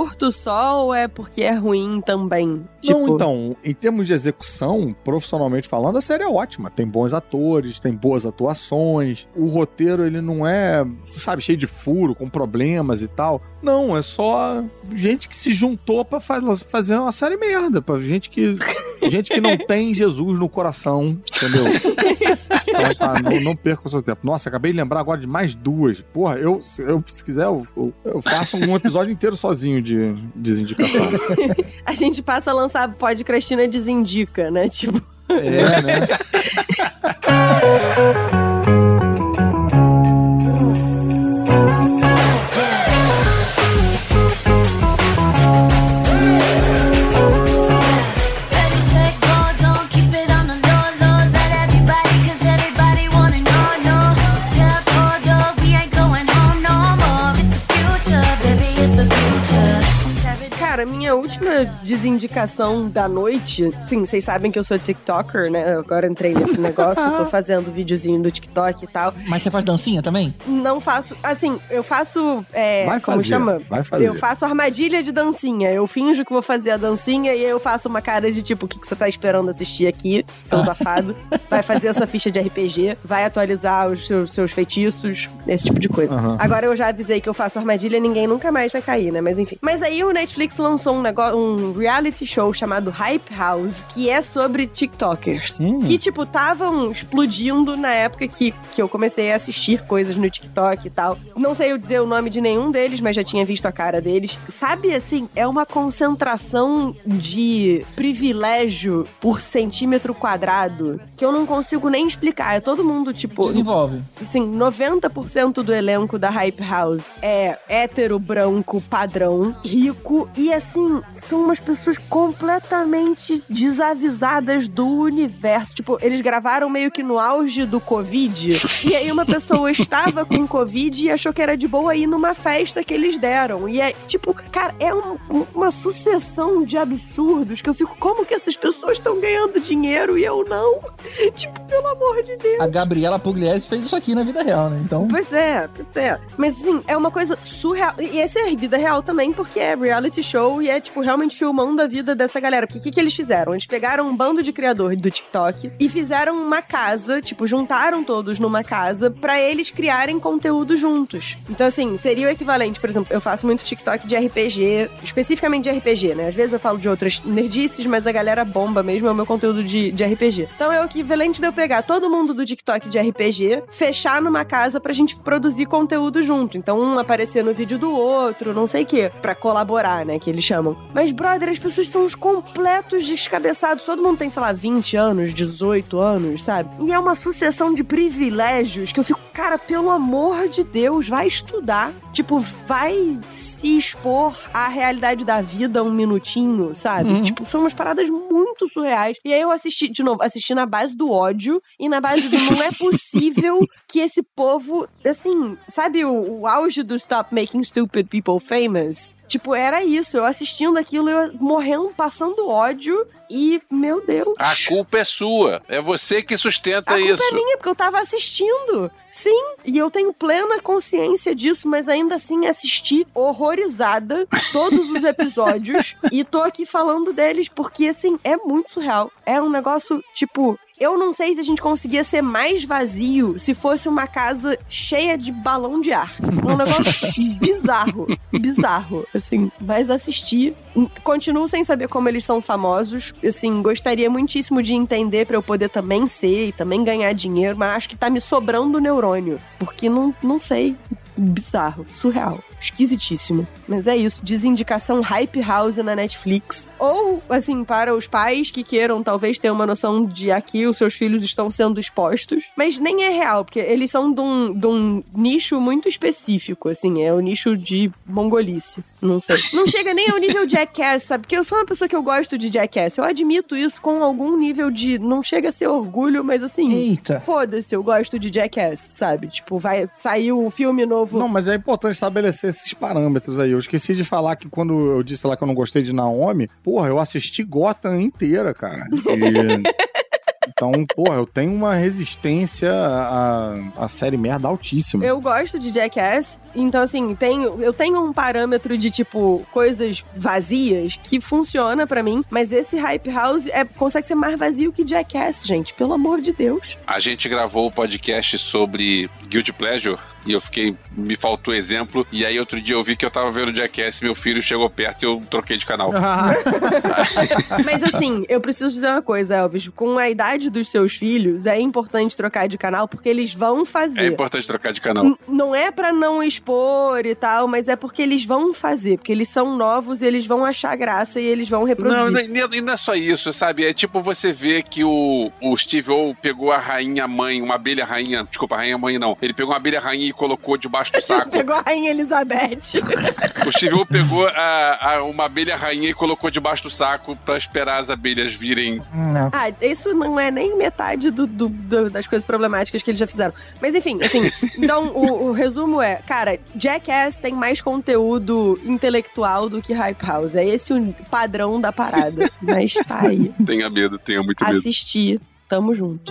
só ou é porque é ruim também? Não, Tipo, então, em termos de execução, profissionalmente falando, a série é ótima. Tem bons atores, tem boas atuações. O roteiro, ele não é, sabe, cheio de furo, com problemas e tal. Não, é só gente que se juntou pra fa- fazer uma série merda. Pra gente que, gente que não tem Jesus no coração, entendeu? Então tá, não, não perca o seu tempo. Nossa, acabei de lembrar agora de mais duas. Porra, eu, eu se quiser, eu, eu, eu faço um episódio inteiro sozinho de desindicação. a gente passa a lançar Pode Cristina Desindica, né? Tipo... É, né? Cara, minha última desindicação da noite, sim, vocês sabem que eu sou TikToker, né? Eu agora entrei nesse negócio, tô fazendo videozinho do TikTok e tal. Mas você faz dancinha também? Não faço, assim, eu faço, é, Vai como fazer, chama? vai fazer. Eu faço armadilha de dancinha. Eu finjo que vou fazer a dancinha e aí eu faço uma cara de tipo, o que, que você tá esperando assistir aqui, seu safado? Vai fazer a sua ficha de R P G, vai atualizar os seus, seus feitiços, esse tipo de coisa. Uhum. Agora eu já avisei que eu faço armadilha, ninguém nunca mais vai cair, né? Mas enfim. Mas aí o Netflix lançou um negócio, um reality show chamado Hype House, que é sobre TikTokers. Hum. Que, tipo, estavam explodindo na época que, que eu comecei a assistir coisas no TikTok e tal. Não sei eu dizer o nome de nenhum deles, mas já tinha visto a cara deles. Sabe, assim, é uma concentração de privilégio por centímetro quadrado que eu não consigo nem explicar. É todo mundo, tipo... Desenvolve. Assim, noventa por cento do elenco da Hype House é hétero, branco, padrão, rico e, assim, são umas pessoas completamente desavisadas do universo. Tipo, eles gravaram meio que no auge do Covid e aí uma pessoa estava com Covid e achou que era de boa ir numa festa que eles deram. E é, tipo, cara, é um, uma sucessão de absurdos que eu fico, como que essas pessoas estão ganhando dinheiro e eu não? Tipo, pelo amor de Deus. A Gabriela Pugliese fez isso aqui na vida real, né? Então... Pois é, pois é. Mas, assim, é uma coisa surreal. E essa é a vida real também, porque é reality show e é, tipo, realmente filmando a vida dessa galera. Porque o que, que eles fizeram? Eles pegaram um bando de criadores do TikTok e fizeram uma casa, tipo, juntaram todos numa casa pra eles criarem conteúdo juntos. Então, assim, seria o equivalente, por exemplo, eu faço muito TikTok de R P G, especificamente de R P G, né? Às vezes eu falo de outras nerdices, mas a galera bomba mesmo é o meu conteúdo de, de R P G. Então é o equivalente de eu pegar todo mundo do TikTok de R P G, fechar numa casa pra gente produzir conteúdo junto. Então um aparecer no vídeo do outro, não sei o quê, pra colaborar, né, que eles chamam. Mas, brother, as pessoas são os completos descabeçados. Todo mundo tem, sei lá, vinte anos, dezoito anos, sabe? E é uma sucessão de privilégios que eu fico, cara, pelo amor de Deus, vai estudar. Tipo, vai se expor à realidade da vida um minutinho, sabe? Uhum. Tipo, são umas paradas muito surreais. E aí eu assisti, de novo, assisti na base do ódio e na base do não é possível que esse povo, assim, sabe o, o auge do Stop Making Stupid People Famous? Tipo, era isso. Eu assistindo aquilo, eu morrendo, passando ódio e, meu Deus. A culpa é sua. É você que sustenta a isso. A culpa é minha, porque eu tava assistindo. Sim, e eu tenho plena consciência disso, mas ainda assim assisti horrorizada todos os episódios e tô aqui falando deles, porque, assim, é muito surreal. É um negócio, tipo... Eu não sei se a gente conseguia ser mais vazio se fosse uma casa cheia de balão de ar. É um negócio bizarro, bizarro, assim. Mas assisti, continuo sem saber como eles são famosos. Assim, gostaria muitíssimo de entender pra eu poder também ser e também ganhar dinheiro, mas acho que tá me sobrando neurônio, porque não, não sei. Bizarro, surreal, esquisitíssimo. Mas é isso, desindicação Hype House na Netflix. Ou, assim, para os pais que queiram talvez ter uma noção de aqui os seus filhos estão sendo expostos. Mas nem é real, porque eles são de um, de um nicho muito específico, assim, é o nicho de mongolice, não sei. Não chega nem ao nível Jackass, sabe? Porque eu sou uma pessoa que eu gosto de Jackass, eu admito isso com algum nível de, não chega a ser orgulho, mas assim, eita, foda-se, eu gosto de Jackass, sabe? Tipo, vai sair um filme novo. Não, mas é importante estabelecer esses parâmetros aí. Eu esqueci de falar que quando eu disse lá que eu não gostei de Naomi, porra, eu assisti Gotham inteira, cara. E... Então, porra, eu tenho uma resistência à, à série merda altíssima. Eu gosto de Jackass Então, assim, tenho, eu tenho um parâmetro de, tipo, coisas vazias que funciona pra mim, mas esse Hype House é, consegue ser mais vazio que Jackass, gente. Pelo amor de Deus. A gente gravou o podcast sobre Guilty Pleasure e eu fiquei... Me faltou exemplo. E aí, outro dia eu vi que eu tava vendo o Jackass, meu filho chegou perto e eu troquei de canal. Mas, assim, eu preciso dizer uma coisa, Elvis. Com a idade dos seus filhos, é importante trocar de canal porque eles vão fazer. É importante trocar de canal. N- não é pra não expor e tal, mas é porque eles vão fazer. Porque eles são novos e eles vão achar graça e eles vão reproduzir. Não, e não é só isso, sabe? É tipo você ver que o, o Steve O pegou a rainha mãe, uma abelha rainha, desculpa, a rainha mãe não. Ele pegou uma abelha rainha e colocou debaixo do saco. Pegou a rainha Elizabeth. O Steve O pegou a, a, uma abelha rainha e colocou debaixo do saco pra esperar as abelhas virem. Não. Ah, isso não é nem metade do, do, do, das coisas problemáticas que eles já fizeram. Mas enfim, assim, então o, o resumo é, cara, Jackass tem mais conteúdo intelectual do que Hype House. É esse o padrão da parada. Mas tá aí. Tenha medo, tenha muito medo. Assistir. Tamo junto.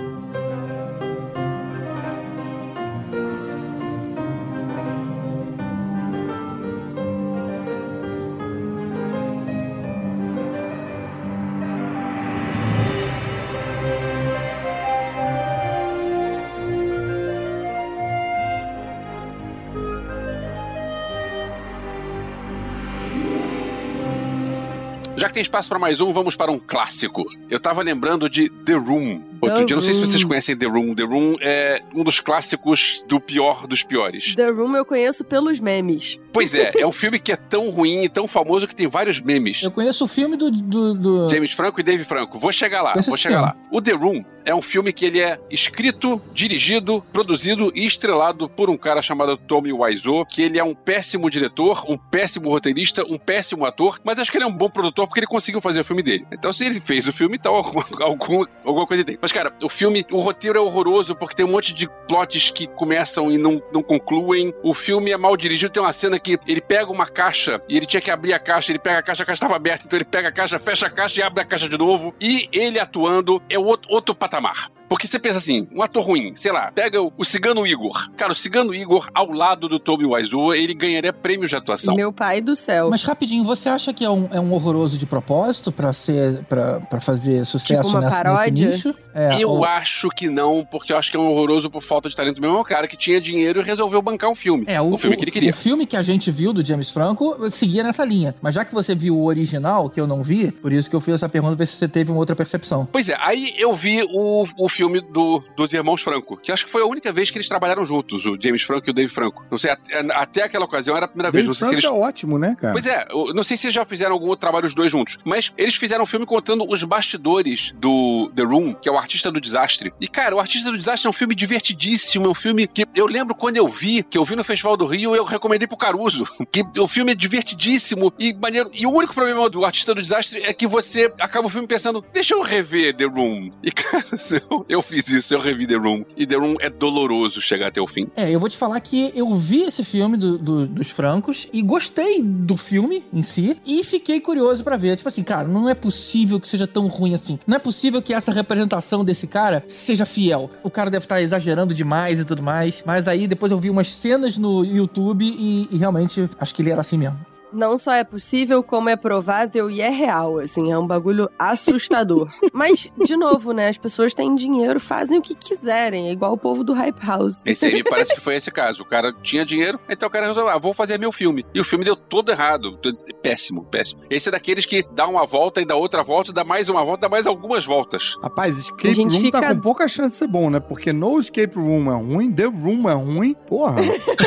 Já que tem espaço pra mais um, vamos para um clássico. Eu tava lembrando de The Room. Outro The dia, não sei se Room. vocês conhecem The Room. The Room é um dos clássicos do pior dos piores. The Room eu conheço pelos memes. Pois é, é um filme que é tão ruim e tão famoso que tem vários memes. Eu conheço o filme do... do, do... James Franco e Dave Franco. Vou chegar lá, Conheço vou esse chegar filme. lá. O The Room é um filme que ele é escrito, dirigido, produzido e estrelado por um cara chamado Tommy Wiseau, que ele é um péssimo diretor, um péssimo roteirista, um péssimo ator, mas acho que ele é um bom produtor porque ele conseguiu fazer o filme dele. Então, se ele fez o filme, então alguma, alguma, alguma coisa tem. Mas, cara, o filme, o roteiro é horroroso porque tem um monte de plots que começam e não, não concluem. O filme é mal dirigido. Tem uma cena que ele pega uma caixa e ele tinha que abrir a caixa, ele pega a caixa, a caixa estava aberta, então ele pega a caixa, fecha a caixa e abre a caixa de novo. E ele atuando é outro, outro patamar. Porque você pensa assim, um ator ruim, sei lá, pega o, o Cigano Igor. Cara, o Cigano Igor, ao lado do Tommy Wiseau, ele ganharia prêmios de atuação. Meu pai do céu. Mas rapidinho, você acha que é um, é um horroroso de propósito pra ser pra, pra fazer sucesso Tipo uma nessa, nesse paródia? nicho? É, Eu ou- acho que não, porque eu acho que é um horroroso por falta de talento mesmo. É um cara que tinha dinheiro e resolveu bancar um filme. É, o, o filme que ele queria. O filme que a gente viu do James Franco seguia nessa linha. Mas já que você viu o original, que eu não vi, por isso que eu fiz essa pergunta, ver se você teve uma outra percepção. Pois é, aí eu vi o, o filme do, dos irmãos Franco, que acho que foi a única vez que eles trabalharam juntos, o James Franco e o Dave Franco. Não sei, até, até aquela ocasião era a primeira vez. Dave Não sei se Franco eles... é ótimo, né, cara? Pois é, eu não sei se já fizeram algum outro trabalho os dois juntos, mas eles fizeram um filme contando os bastidores do The Room, que é o Artista do Desastre. E, cara, o Artista do Desastre é um filme divertidíssimo, é um filme que eu lembro quando eu vi, que eu vi no Festival do Rio, eu recomendei pro Caruso, que o filme é divertidíssimo e maneiro. E o único problema do Artista do Desastre é que você acaba o filme pensando, deixa eu rever The Room. E, cara, eu, eu fiz isso, eu revi The Room. E The Room é doloroso chegar até o fim. É, eu vou te falar que eu vi esse filme do- do- dos Francos e gostei do filme em si e fiquei curioso pra ver. Tipo assim, cara, não é possível que seja tão ruim assim. Não é possível que essa representação desse cara seja fiel. O cara deve estar exagerando demais e tudo mais. Mas aí depois eu vi umas cenas no YouTube e, e realmente acho que ele era assim mesmo. Não só é possível, como é provável e é real, assim, é um bagulho assustador. Mas, de novo, né, as pessoas têm dinheiro, fazem o que quiserem, é igual o povo do Hype House. Esse aí me parece que foi esse caso. O cara tinha dinheiro, então o cara resolveu, ah, vou fazer meu filme. E o filme deu todo errado. Péssimo, péssimo. Esse é daqueles que dá uma volta e dá outra volta, dá mais uma volta, dá mais algumas voltas. Rapaz, Escape A gente Room tá fica- com pouca chance de ser bom, né? Porque No Escape Room é ruim, The Room é ruim, porra.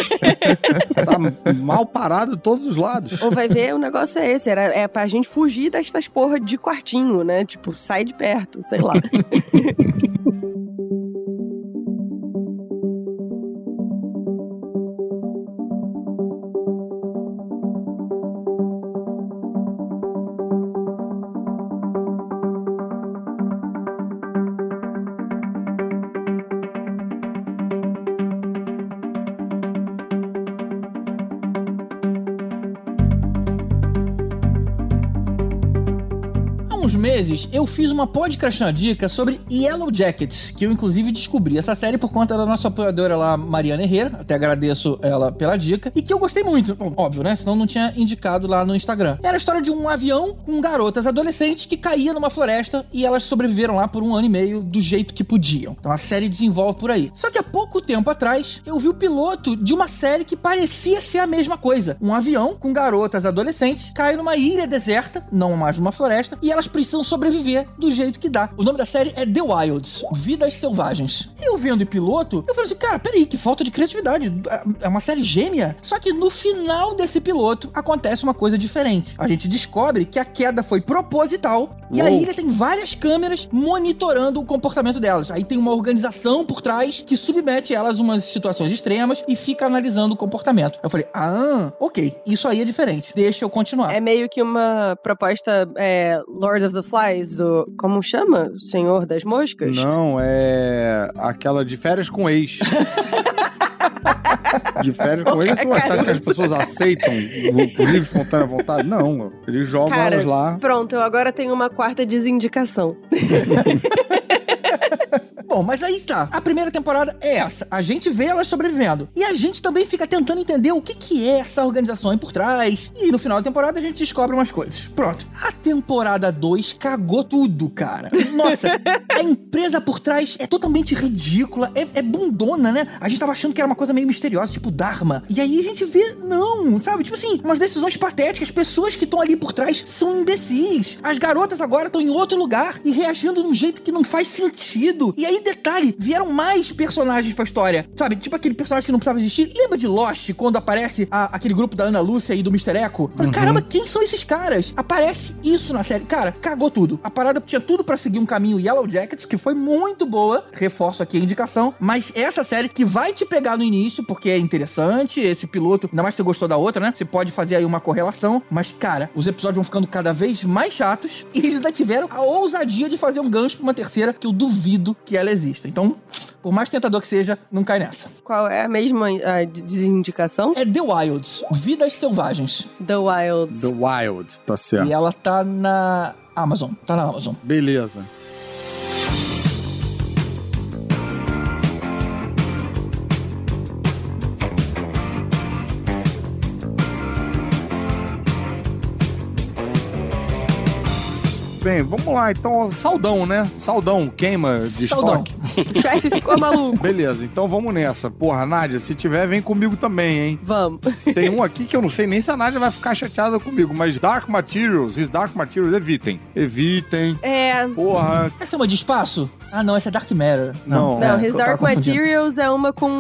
Tá mal parado de todos os lados. Ou vai ver, o negócio é esse, era, é pra gente fugir destas porra de quartinho, né? Tipo, sai de perto, sei lá. Há uns meses, eu fiz uma podcast dica sobre Yellow Jackets, que eu inclusive descobri essa série por conta da nossa apoiadora lá, Mariana Herrera, até agradeço ela pela dica, e que eu gostei muito, bom, óbvio, né, senão não tinha indicado lá no Instagram. Era a história de um avião com garotas adolescentes que caía numa floresta e elas sobreviveram lá por um ano e meio do jeito que podiam. Então a série desenvolve por aí. Só que há pouco tempo atrás, eu vi o piloto de uma série que parecia ser a mesma coisa. Um avião com garotas adolescentes cai numa ilha deserta, não mais numa floresta, e elas precisam sobreviver do jeito que dá. O nome da série é The Wilds, Vidas Selvagens. E eu vendo o piloto, eu falei assim, cara, peraí, que falta de criatividade. É uma série gêmea? Só que no final desse piloto, acontece uma coisa diferente. A gente descobre que a queda foi proposital e a ilha tem várias câmeras monitorando o comportamento delas. Aí tem uma organização por trás que submete elas a umas situações extremas e fica analisando o comportamento. Eu falei, ah, ok, isso aí é diferente. Deixa eu continuar. É meio que uma proposta é, Lord of the Flies, do... Como chama? Senhor das Moscas? Não, é aquela de férias com ex. De férias com eles, você acha que as pessoas aceitam por livre, espontânea vontade? Não, eles jogam Cara, elas lá. Pronto, eu agora tenho uma quarta desindicação. Bom, mas aí tá. A primeira temporada é essa. A gente vê elas sobrevivendo. E a gente também fica tentando entender o que que é essa organização aí por trás. E no final da temporada a gente descobre umas coisas. Pronto. A temporada dois cagou tudo, cara. Nossa, a empresa por trás é totalmente ridícula. É, é bundona, né? A gente tava achando que era uma coisa meio misteriosa, tipo Dharma. E aí a gente vê, não, sabe? Tipo assim, umas decisões patéticas. Pessoas que estão ali por trás são imbecis. As garotas agora estão em outro lugar e reagindo de um jeito que não faz sentido. E aí, detalhe, vieram mais personagens pra história. Sabe? Tipo aquele personagem que não precisava existir. Lembra de Lost, quando aparece a, aquele grupo da Ana Lúcia e do mister Echo? Falei, uhum. Caramba, quem são esses caras? Aparece isso na série. Cara, cagou tudo. A parada tinha tudo pra seguir um caminho Yellow Jackets, que foi muito boa. Reforço aqui a indicação. Mas essa série que vai te pegar no início, porque é interessante, esse piloto, ainda mais se você gostou da outra, né? Você pode fazer aí uma correlação. Mas, cara, os episódios vão ficando cada vez mais chatos. E eles ainda tiveram a ousadia de fazer um gancho pra uma terceira, que eu duvido que ela exista. Então, por mais tentador que seja, não cai nessa. Qual é a mesma a desindicação? É The Wilds, Vidas Selvagens. The Wilds. The Wild, tá certo. E ela tá na Amazon. Tá na Amazon. Beleza. Bem, vamos lá, então, saudão, né? Saudão, queima de Saudão. estoque. O chefe ficou maluco. Beleza, então vamos nessa. Porra, Nádia, se tiver, vem comigo também, hein? Vamos. Tem um aqui que eu não sei nem se a Nádia vai ficar chateada comigo, mas Dark Materials, His Dark Materials, evitem. Evitem. É... Porra. Essa é uma de espaço? Ah, não, essa é Dark Matter. Não, Não, é, His eu tava Dark confundindo. Materials é uma com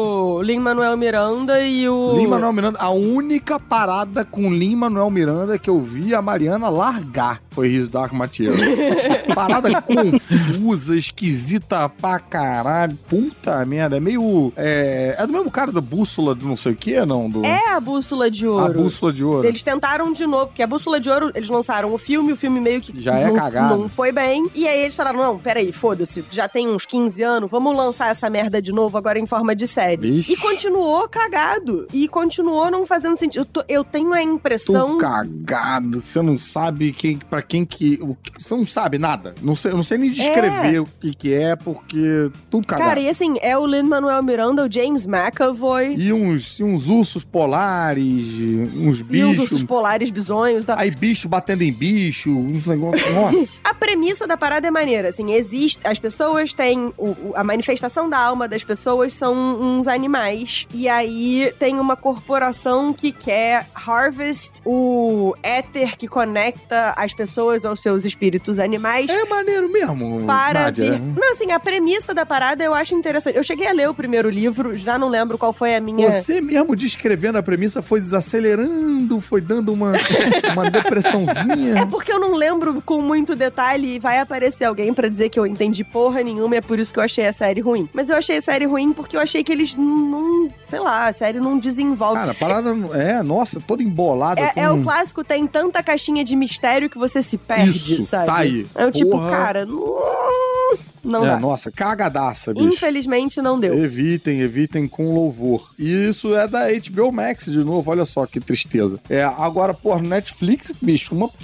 o Lin-Manuel Miranda e o... Lin-Manuel Miranda, a única parada com Lin-Manuel Miranda que eu vi a Mariana largar foi His Dark Materials. Parada confusa, esquisita pra caralho. Puta merda, é meio... É, é do mesmo cara da Bússola do não sei o que, não? Do... É a Bússola de Ouro. A Bússola de Ouro. Eles tentaram de novo, porque a Bússola de Ouro, eles lançaram o filme, o filme meio que Já é não, cagado. não foi bem. E aí eles falaram, não, peraí, foda-se, já tem uns quinze anos, vamos lançar essa merda de novo agora em forma de série. Ixi. E continuou cagado. E continuou não fazendo sentido. Eu, tô- eu tenho a impressão... Tô cagado, você não sabe quem, pra quem que, o que... Você não sabe nada. Não sei, eu não sei nem descrever É. o que que é, porque tudo cagado. Cara, e assim, é o Lin-Manuel Miranda, o James McAvoy... E uns, e uns ursos polares, uns E os bichos. ursos polares bizonhos. Tá? Aí bicho batendo em bicho, uns negócios. Nossa. A premissa da parada é maneira, assim, existe, as pessoas têm, o- o- a manifestação da alma das pessoas são uns animais, e aí tem uma corporação que quer harvest o éter que conecta as pessoas aos seus espíritos animais. É maneiro mesmo, Para Nádia. vir. Não, assim, a premissa da parada eu acho interessante. Eu cheguei a ler o primeiro livro, já não lembro qual foi a minha. Você mesmo descrevendo a premissa foi desacelerando, foi dando uma, uma É depressãozinha. porque eu não lembro com muito detalhe e vai aparecer alguém pra dizer que eu entendi porra nenhuma e é por isso que eu achei a série ruim. Mas eu achei a série ruim porque eu achei que eles não... Sei lá, a série não desenvolve. Cara, a parada é, nossa, toda embolada. É, com é um- o clássico, tem tanta caixinha de mistério que você se perde, Isso, sabe? tá aí. É o tipo, Porra. cara, não, não É, dá. nossa, cagadaça, bicho. Infelizmente não deu. Evitem, evitem com louvor. E isso é da H B O Max de novo, olha só que tristeza. É, agora, porra, Netflix, bicho, uma que, porra,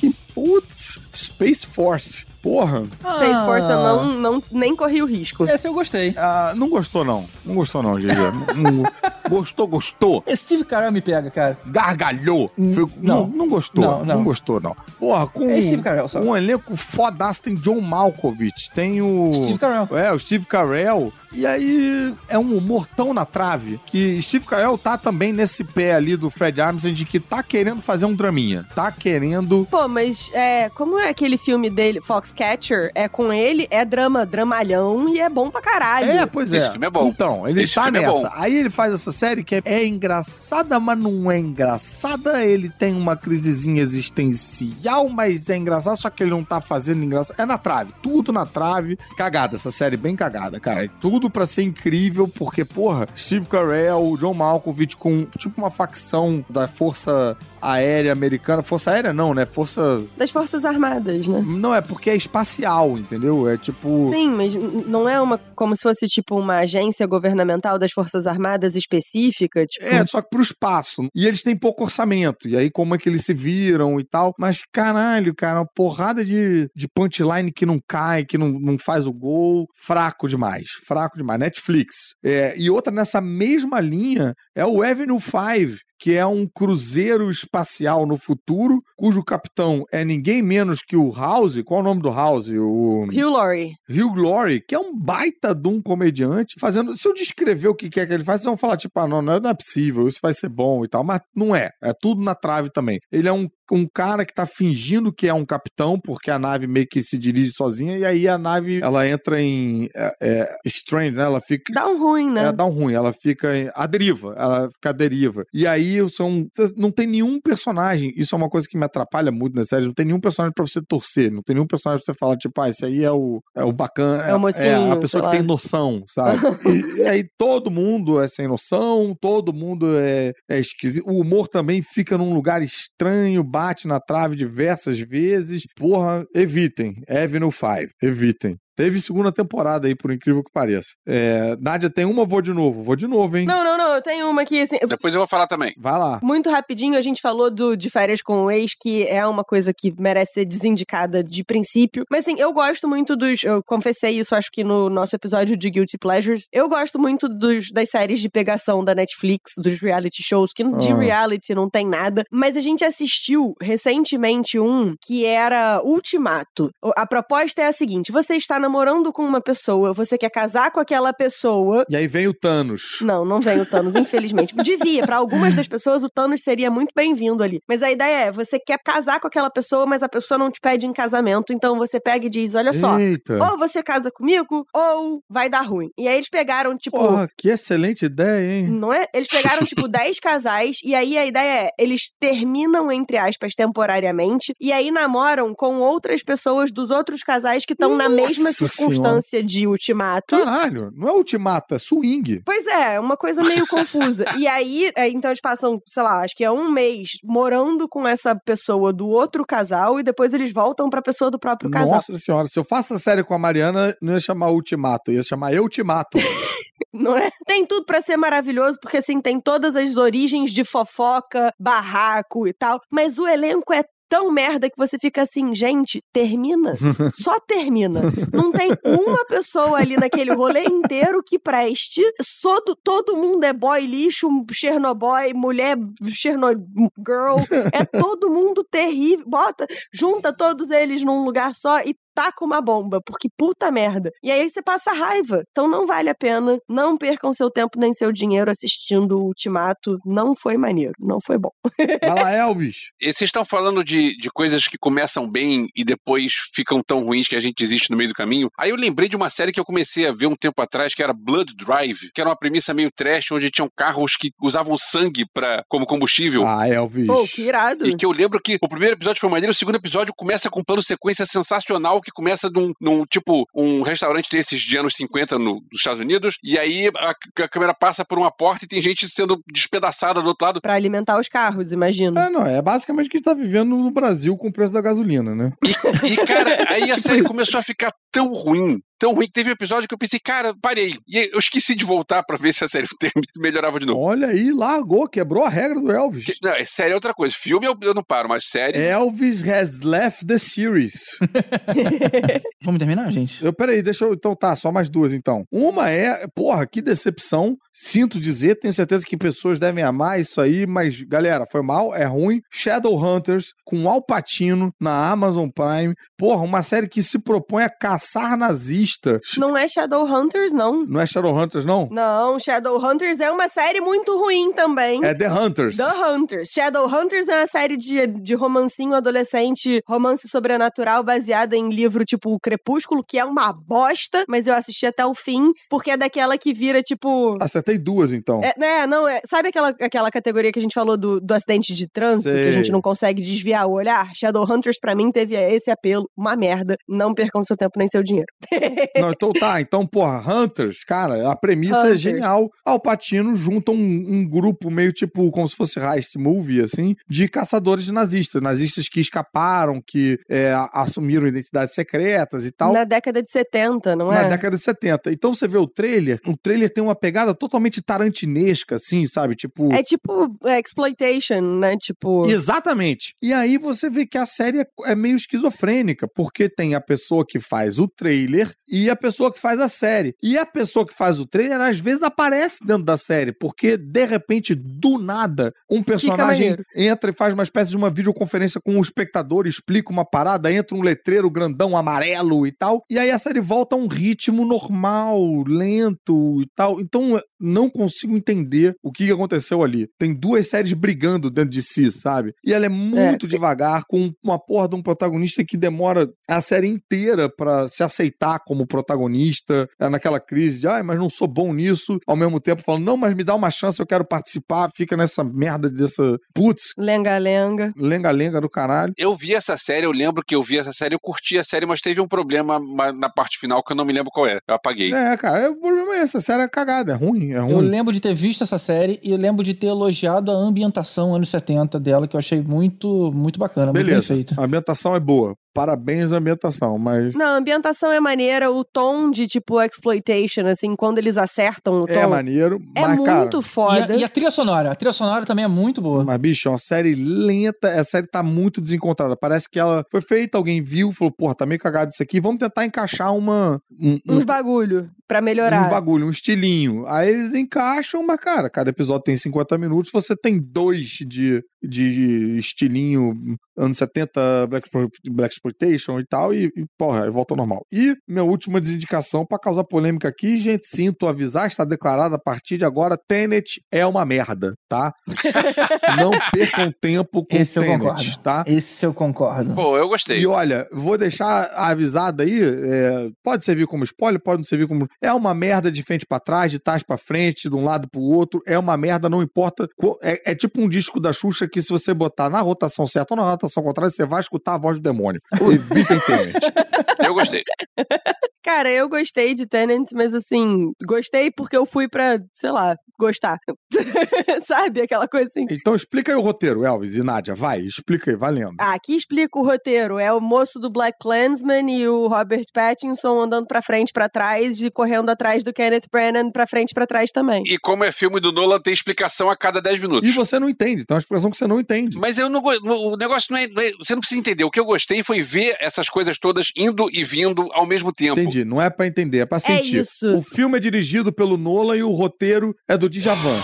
Putz, Space Force. Porra. Space Force eu não, não, nem corri o risco. Esse eu gostei. Ah, não gostou, não. Não gostou, não, G G. não, não, gostou, gostou. Esse Steve Carell me pega, cara. Gargalhou. Foi, não, não, não gostou. Não, não. Não gostou, não. Porra, com É Steve Carell, só. um elenco fodaço, tem John Malkovich, tem o... Steve Carell. É, o Steve Carell. E aí, é um humor tão na trave que Steve Carell tá também nesse pé ali do Fred Armisen de que tá querendo fazer um draminha. Tá querendo... Pô, mas é, como é aquele filme dele, Foxcatcher, é com ele, é drama, dramalhão e é bom pra caralho. É, pois é. Esse filme é bom. Então, ele Esse tá filme é nessa. bom. Aí ele faz essa série que é, é engraçada, mas não é engraçada. Ele tem uma crisezinha existencial, mas é engraçado, só que ele não tá fazendo engraçado. É na trave, tudo na trave. Cagada, essa série bem cagada, cara. Tudo pra ser incrível, porque, porra, Steve Carell, John Malkovich com, tipo, uma facção da Força Aérea Americana. Força Aérea não, né? Força... Das Forças Armadas, né? Não, é porque é espacial, entendeu? É tipo... Sim, mas n- não é uma como se fosse tipo uma agência governamental das Forças Armadas específica, tipo... É, só que pro espaço. E eles têm pouco orçamento. E aí, como é que eles se viram e tal. Mas, caralho, cara, uma porrada de, de punchline que não cai, que não, não faz o gol. Fraco demais. Fraco demais. Netflix. É, e outra nessa mesma linha é o Avenue Five, que é um cruzeiro espacial no futuro, cujo capitão é ninguém menos que o House. Qual é o nome do House? O Hugh Laurie. Hugh Laurie, que é um baita de um comediante, fazendo... Se eu descrever o que quer que ele faz, vocês vão falar, tipo, ah, não, não é possível, isso vai ser bom e tal, mas não é. É tudo na trave também. Ele é um um cara que tá fingindo que é um capitão, porque a nave meio que se dirige sozinha, e aí a nave, ela entra em é, é, strain, né? Ela fica... Dá um ruim, né? É, dá um ruim. Ela fica em, a deriva. Ela fica à deriva. E aí são, não tem nenhum personagem, isso é uma coisa que me atrapalha muito na série, não tem nenhum personagem pra você torcer, não tem nenhum personagem pra você falar, tipo, ah, esse aí é o, é o bacana, É o mocinho, é a pessoa sei que lá. tem noção, sabe? e, e aí todo mundo é sem noção, todo mundo é, é esquisito. O humor também fica num lugar estranho, bate na trave diversas vezes. Porra, evitem. Avenue Five, evitem. Teve segunda temporada aí, por incrível que pareça. É, Nádia, tem uma, vou de novo. Vou de novo, hein? Não, não, não, eu tenho uma aqui, assim... Depois eu vou falar também. Vai lá. Muito rapidinho, a gente falou do, de Férias com o Ex, que é uma coisa que merece ser desindicada de princípio. Mas, assim, eu gosto muito dos... Eu confessei isso, acho que no nosso episódio de Guilty Pleasures. Eu gosto muito dos, das séries de pegação da Netflix, dos reality shows, que de Ah. reality não tem nada. Mas a gente assistiu recentemente um que era Ultimato. A proposta é a seguinte, você está namorando com uma pessoa, você quer casar com aquela pessoa... E aí vem o Thanos. Não, não vem o Thanos, infelizmente. Devia, pra algumas das pessoas o Thanos seria muito bem-vindo ali. Mas a ideia é, você quer casar com aquela pessoa, mas a pessoa não te pede em casamento, então você pega e diz, olha só, Eita. ou você casa comigo, ou vai dar ruim. E aí eles pegaram, tipo... Porra, que excelente ideia, hein? Não é? Eles pegaram, tipo, dez casais, e aí a ideia é, eles terminam, entre aspas, temporariamente, e aí namoram com outras pessoas dos outros casais que estão na mesma Nossa circunstância de ultimato. Caralho, não é ultimato, é swing. Pois é, uma coisa meio confusa. E aí, é, então eles passam, sei lá, acho que é um mês morando com essa pessoa do outro casal e depois eles voltam pra pessoa do próprio casal. Nossa senhora, se eu faço a série com a Mariana, não ia chamar ultimato, ia chamar eu te mato. Não é? Tem tudo pra ser maravilhoso, porque assim, tem todas as origens de fofoca, barraco e tal, mas o elenco é tão merda que você fica assim, gente, termina. Só termina. Não tem uma pessoa ali naquele rolê inteiro que preste. Todo, todo mundo é boy lixo, Chernobyl, mulher Chernogirl. É todo mundo terrível. Bota, junta todos eles num lugar só e taca uma bomba, porque puta merda. E aí você passa raiva. Então não vale a pena. Não percam seu tempo nem seu dinheiro assistindo o Ultimato. Não foi maneiro. Não foi bom. Vai lá, Elvis. E vocês estão falando de, de coisas que começam bem e depois ficam tão ruins que a gente desiste no meio do caminho. Aí eu lembrei de uma série que eu comecei a ver um tempo atrás, que era Blood Drive, que era uma premissa meio trash, onde tinham carros que usavam sangue pra, como combustível. Ah, Elvis. Pô, que irado. E que eu lembro que o primeiro episódio foi maneiro, o segundo episódio começa com um plano sequência sensacional, que começa num, num tipo, um restaurante desses de anos cinquenta no, nos Estados Unidos, e aí a, a câmera passa por uma porta e tem gente sendo despedaçada do outro lado. Pra alimentar os carros, imagino. É, não, é basicamente o que a gente tá vivendo no Brasil com o preço da gasolina, né? E, e cara, aí a série começou a ficar tão ruim, tão ruim, que teve um episódio que eu pensei, cara, parei. E eu esqueci de voltar pra ver se a série melhorava de novo. Olha aí, largou, quebrou a regra do Elvis. Que, não, série é outra coisa. Filme eu, eu não paro, mas série... Elvis has left the series. Vamos terminar, gente? Eu, peraí, deixa eu... Então tá, só mais duas então. Uma é, porra, que decepção. Sinto dizer, tenho certeza que pessoas devem amar isso aí, mas, galera, foi mal, é ruim. Shadowhunters, com Al Pacino, na Amazon Prime. Porra, uma série que se propõe a caçar nazistas. Não é Shadowhunters, não. Não é Shadowhunters, não? Não, Shadowhunters é uma série muito ruim também. É The Hunters. The Hunters. Shadowhunters é uma série de, de romancinho adolescente, romance sobrenatural, baseada em livro tipo O Crepúsculo, que é uma bosta, mas eu assisti até o fim, porque é daquela que vira tipo... Acertei duas, então. É, né, não, é, sabe aquela, aquela categoria que a gente falou do, do acidente de trânsito, Sei. que a gente não consegue desviar o olhar? Shadowhunters, pra mim, teve esse apelo. Uma merda. Não percam seu tempo nem seu dinheiro. Não, então tá. Então, porra, Hunters, cara, a premissa Hunters. é genial. Al Pacino junta um, um grupo meio tipo, como se fosse heist movie, assim, de caçadores de nazistas. Nazistas que escaparam, que é, assumiram identidades secretas e tal. Na década de setenta, não é? Na década de setenta. Então você vê o trailer, o trailer tem uma pegada totalmente tarantinesca, assim, sabe? Tipo... É tipo é, exploitation, né? Tipo... Exatamente. E aí você vê que a série é, é meio esquizofrênica, porque tem a pessoa que faz o trailer e a pessoa que faz a série. E a pessoa que faz o trailer, às vezes, aparece dentro da série, porque, de repente, do nada, um personagem entra e faz uma espécie de uma videoconferência com o espectador, explica uma parada, entra um letreiro grandão amarelo e tal, e aí a série volta a um ritmo normal, lento e tal. Então, não consigo entender o que aconteceu ali. Tem duas séries brigando dentro de si, sabe? E ela é muito é. devagar, com uma porra de um protagonista que demora a série inteira pra se aceitar como protagonista, é naquela crise de, ai, mas não sou bom nisso, ao mesmo tempo falando, não, mas me dá uma chance, eu quero participar, fica nessa merda dessa, putz, lenga-lenga. Lenga-lenga do caralho. Eu vi essa série, eu lembro que eu vi essa série, eu curti a série, mas teve um problema na parte final que eu não me lembro qual é, eu apaguei. É, cara, o problema é esse, a série é cagada, é ruim, é ruim. Eu lembro de ter visto essa série e eu lembro de ter elogiado a ambientação anos setenta dela, que eu achei muito, muito bacana, beleza, muito bem feita. A ambientação é boa. Parabéns à ambientação, mas... Não, a ambientação é maneira, o tom de, tipo, exploitation, assim, quando eles acertam o tom... É maneiro, é mas, muito cara... foda. E a, e a trilha sonora, a trilha sonora também é muito boa. Mas, bicho, é uma série lenta, a série tá muito desencontrada. Parece que ela foi feita, alguém viu, falou, porra, tá meio cagado isso aqui, vamos tentar encaixar uma... Um, Uns um, bagulho, pra melhorar. Uns bagulho, um estilinho. Aí eles encaixam, mas, cara, cada episódio tem cinquenta minutos, você tem dois de... de estilinho anos setenta, Black, Black Exploitation e tal, e, e porra, aí volta ao normal. E minha última desindicação, pra causar polêmica aqui, gente, sinto avisar, está declarada a partir de agora, Tenet é uma merda, tá? Não percam tempo com Esse Tenet, eu concordo. tá? Esse eu concordo. Pô, eu gostei. E olha, vou deixar avisado aí, é, pode servir como spoiler, pode não servir como... É uma merda de frente pra trás, de trás pra frente, de um lado pro outro, é uma merda, não importa, é, é tipo um disco da Xuxa que se você botar na rotação certa ou na rotação contrária, você vai escutar a voz do demônio. Evitem Tenet. Eu gostei. Cara, eu gostei de Tenet, mas assim, gostei porque eu fui pra, sei lá, gostar. Sabe? Aquela coisa assim. Então explica aí o roteiro, Elvis e Nádia, vai, explica aí, valendo. Ah, aqui explica o roteiro. É o moço do Black Klansman e o Robert Pattinson andando pra frente, pra trás e correndo atrás do Kenneth Branagh pra frente, pra trás também. E como é filme do Nolan, tem explicação a cada dez minutos. E você não entende, tem uma explicação que você não entende. Mas eu não o negócio não é, não é... Você não precisa entender. O que eu gostei foi ver essas coisas todas indo e vindo ao mesmo tempo. Entendi, não é pra entender, é pra sentir. É isso. O filme é dirigido pelo Nolan e o roteiro é do Djavan.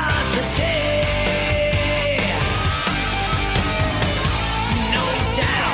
Down.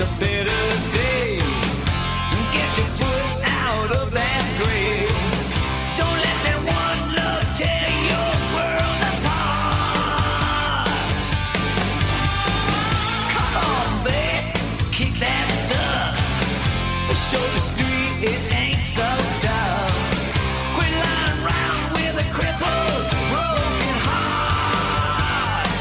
a better day. Get your foot out of that grave. Don't let that one love tear your world apart. Come on, babe, kick that stuff. Show the street it ain't so tough. Quit lying around with a crippled, broken heart.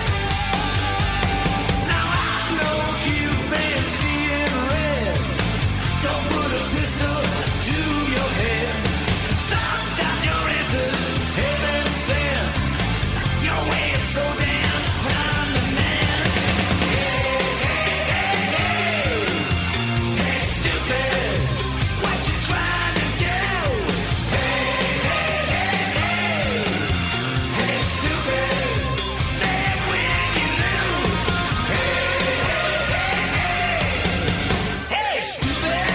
Now I know you've been seeing red. Don't put a pistol to your head. Sometimes your answer's heaven sent. Your way is so damn man. Hey, hey, hey, hey. Hey, stupid. What you trying to do? Hey, hey, hey, hey. Hey, stupid. Then when you lose. Hey, hey, hey, hey. Hey, stupid.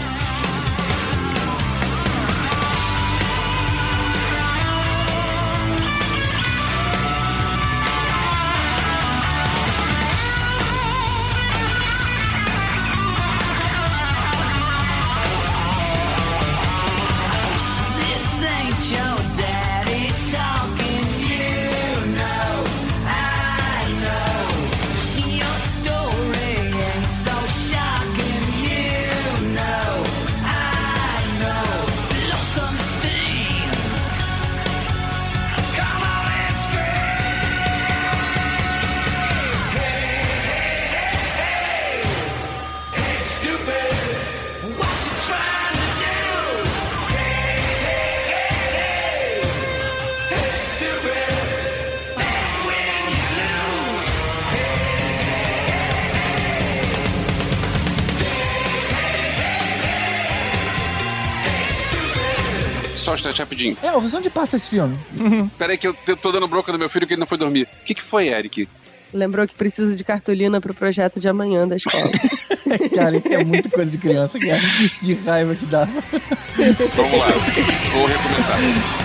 This ain't your daddy talking, you know, I know. Your story ain't so shocking, you know, I know. Blow some steam. Come on and scream. Hey, hey, hey, hey. Hey, stupid. What you trying to do? Hey, hey, hey, hey. Hey, stupid. Then when you lose. Hey, hey, hey, hey. Hey, stupid. Só um instante rapidinho. Elvis, onde passa esse filme? Peraí que eu te- tô dando bronca no meu filho que ele não foi dormir. O que que foi, Eric? Lembrou que precisa de cartolina pro projeto de amanhã da escola. Cara, isso é muito coisa de criança, cara. Que raiva que dá. Vamos lá, vou recomeçar.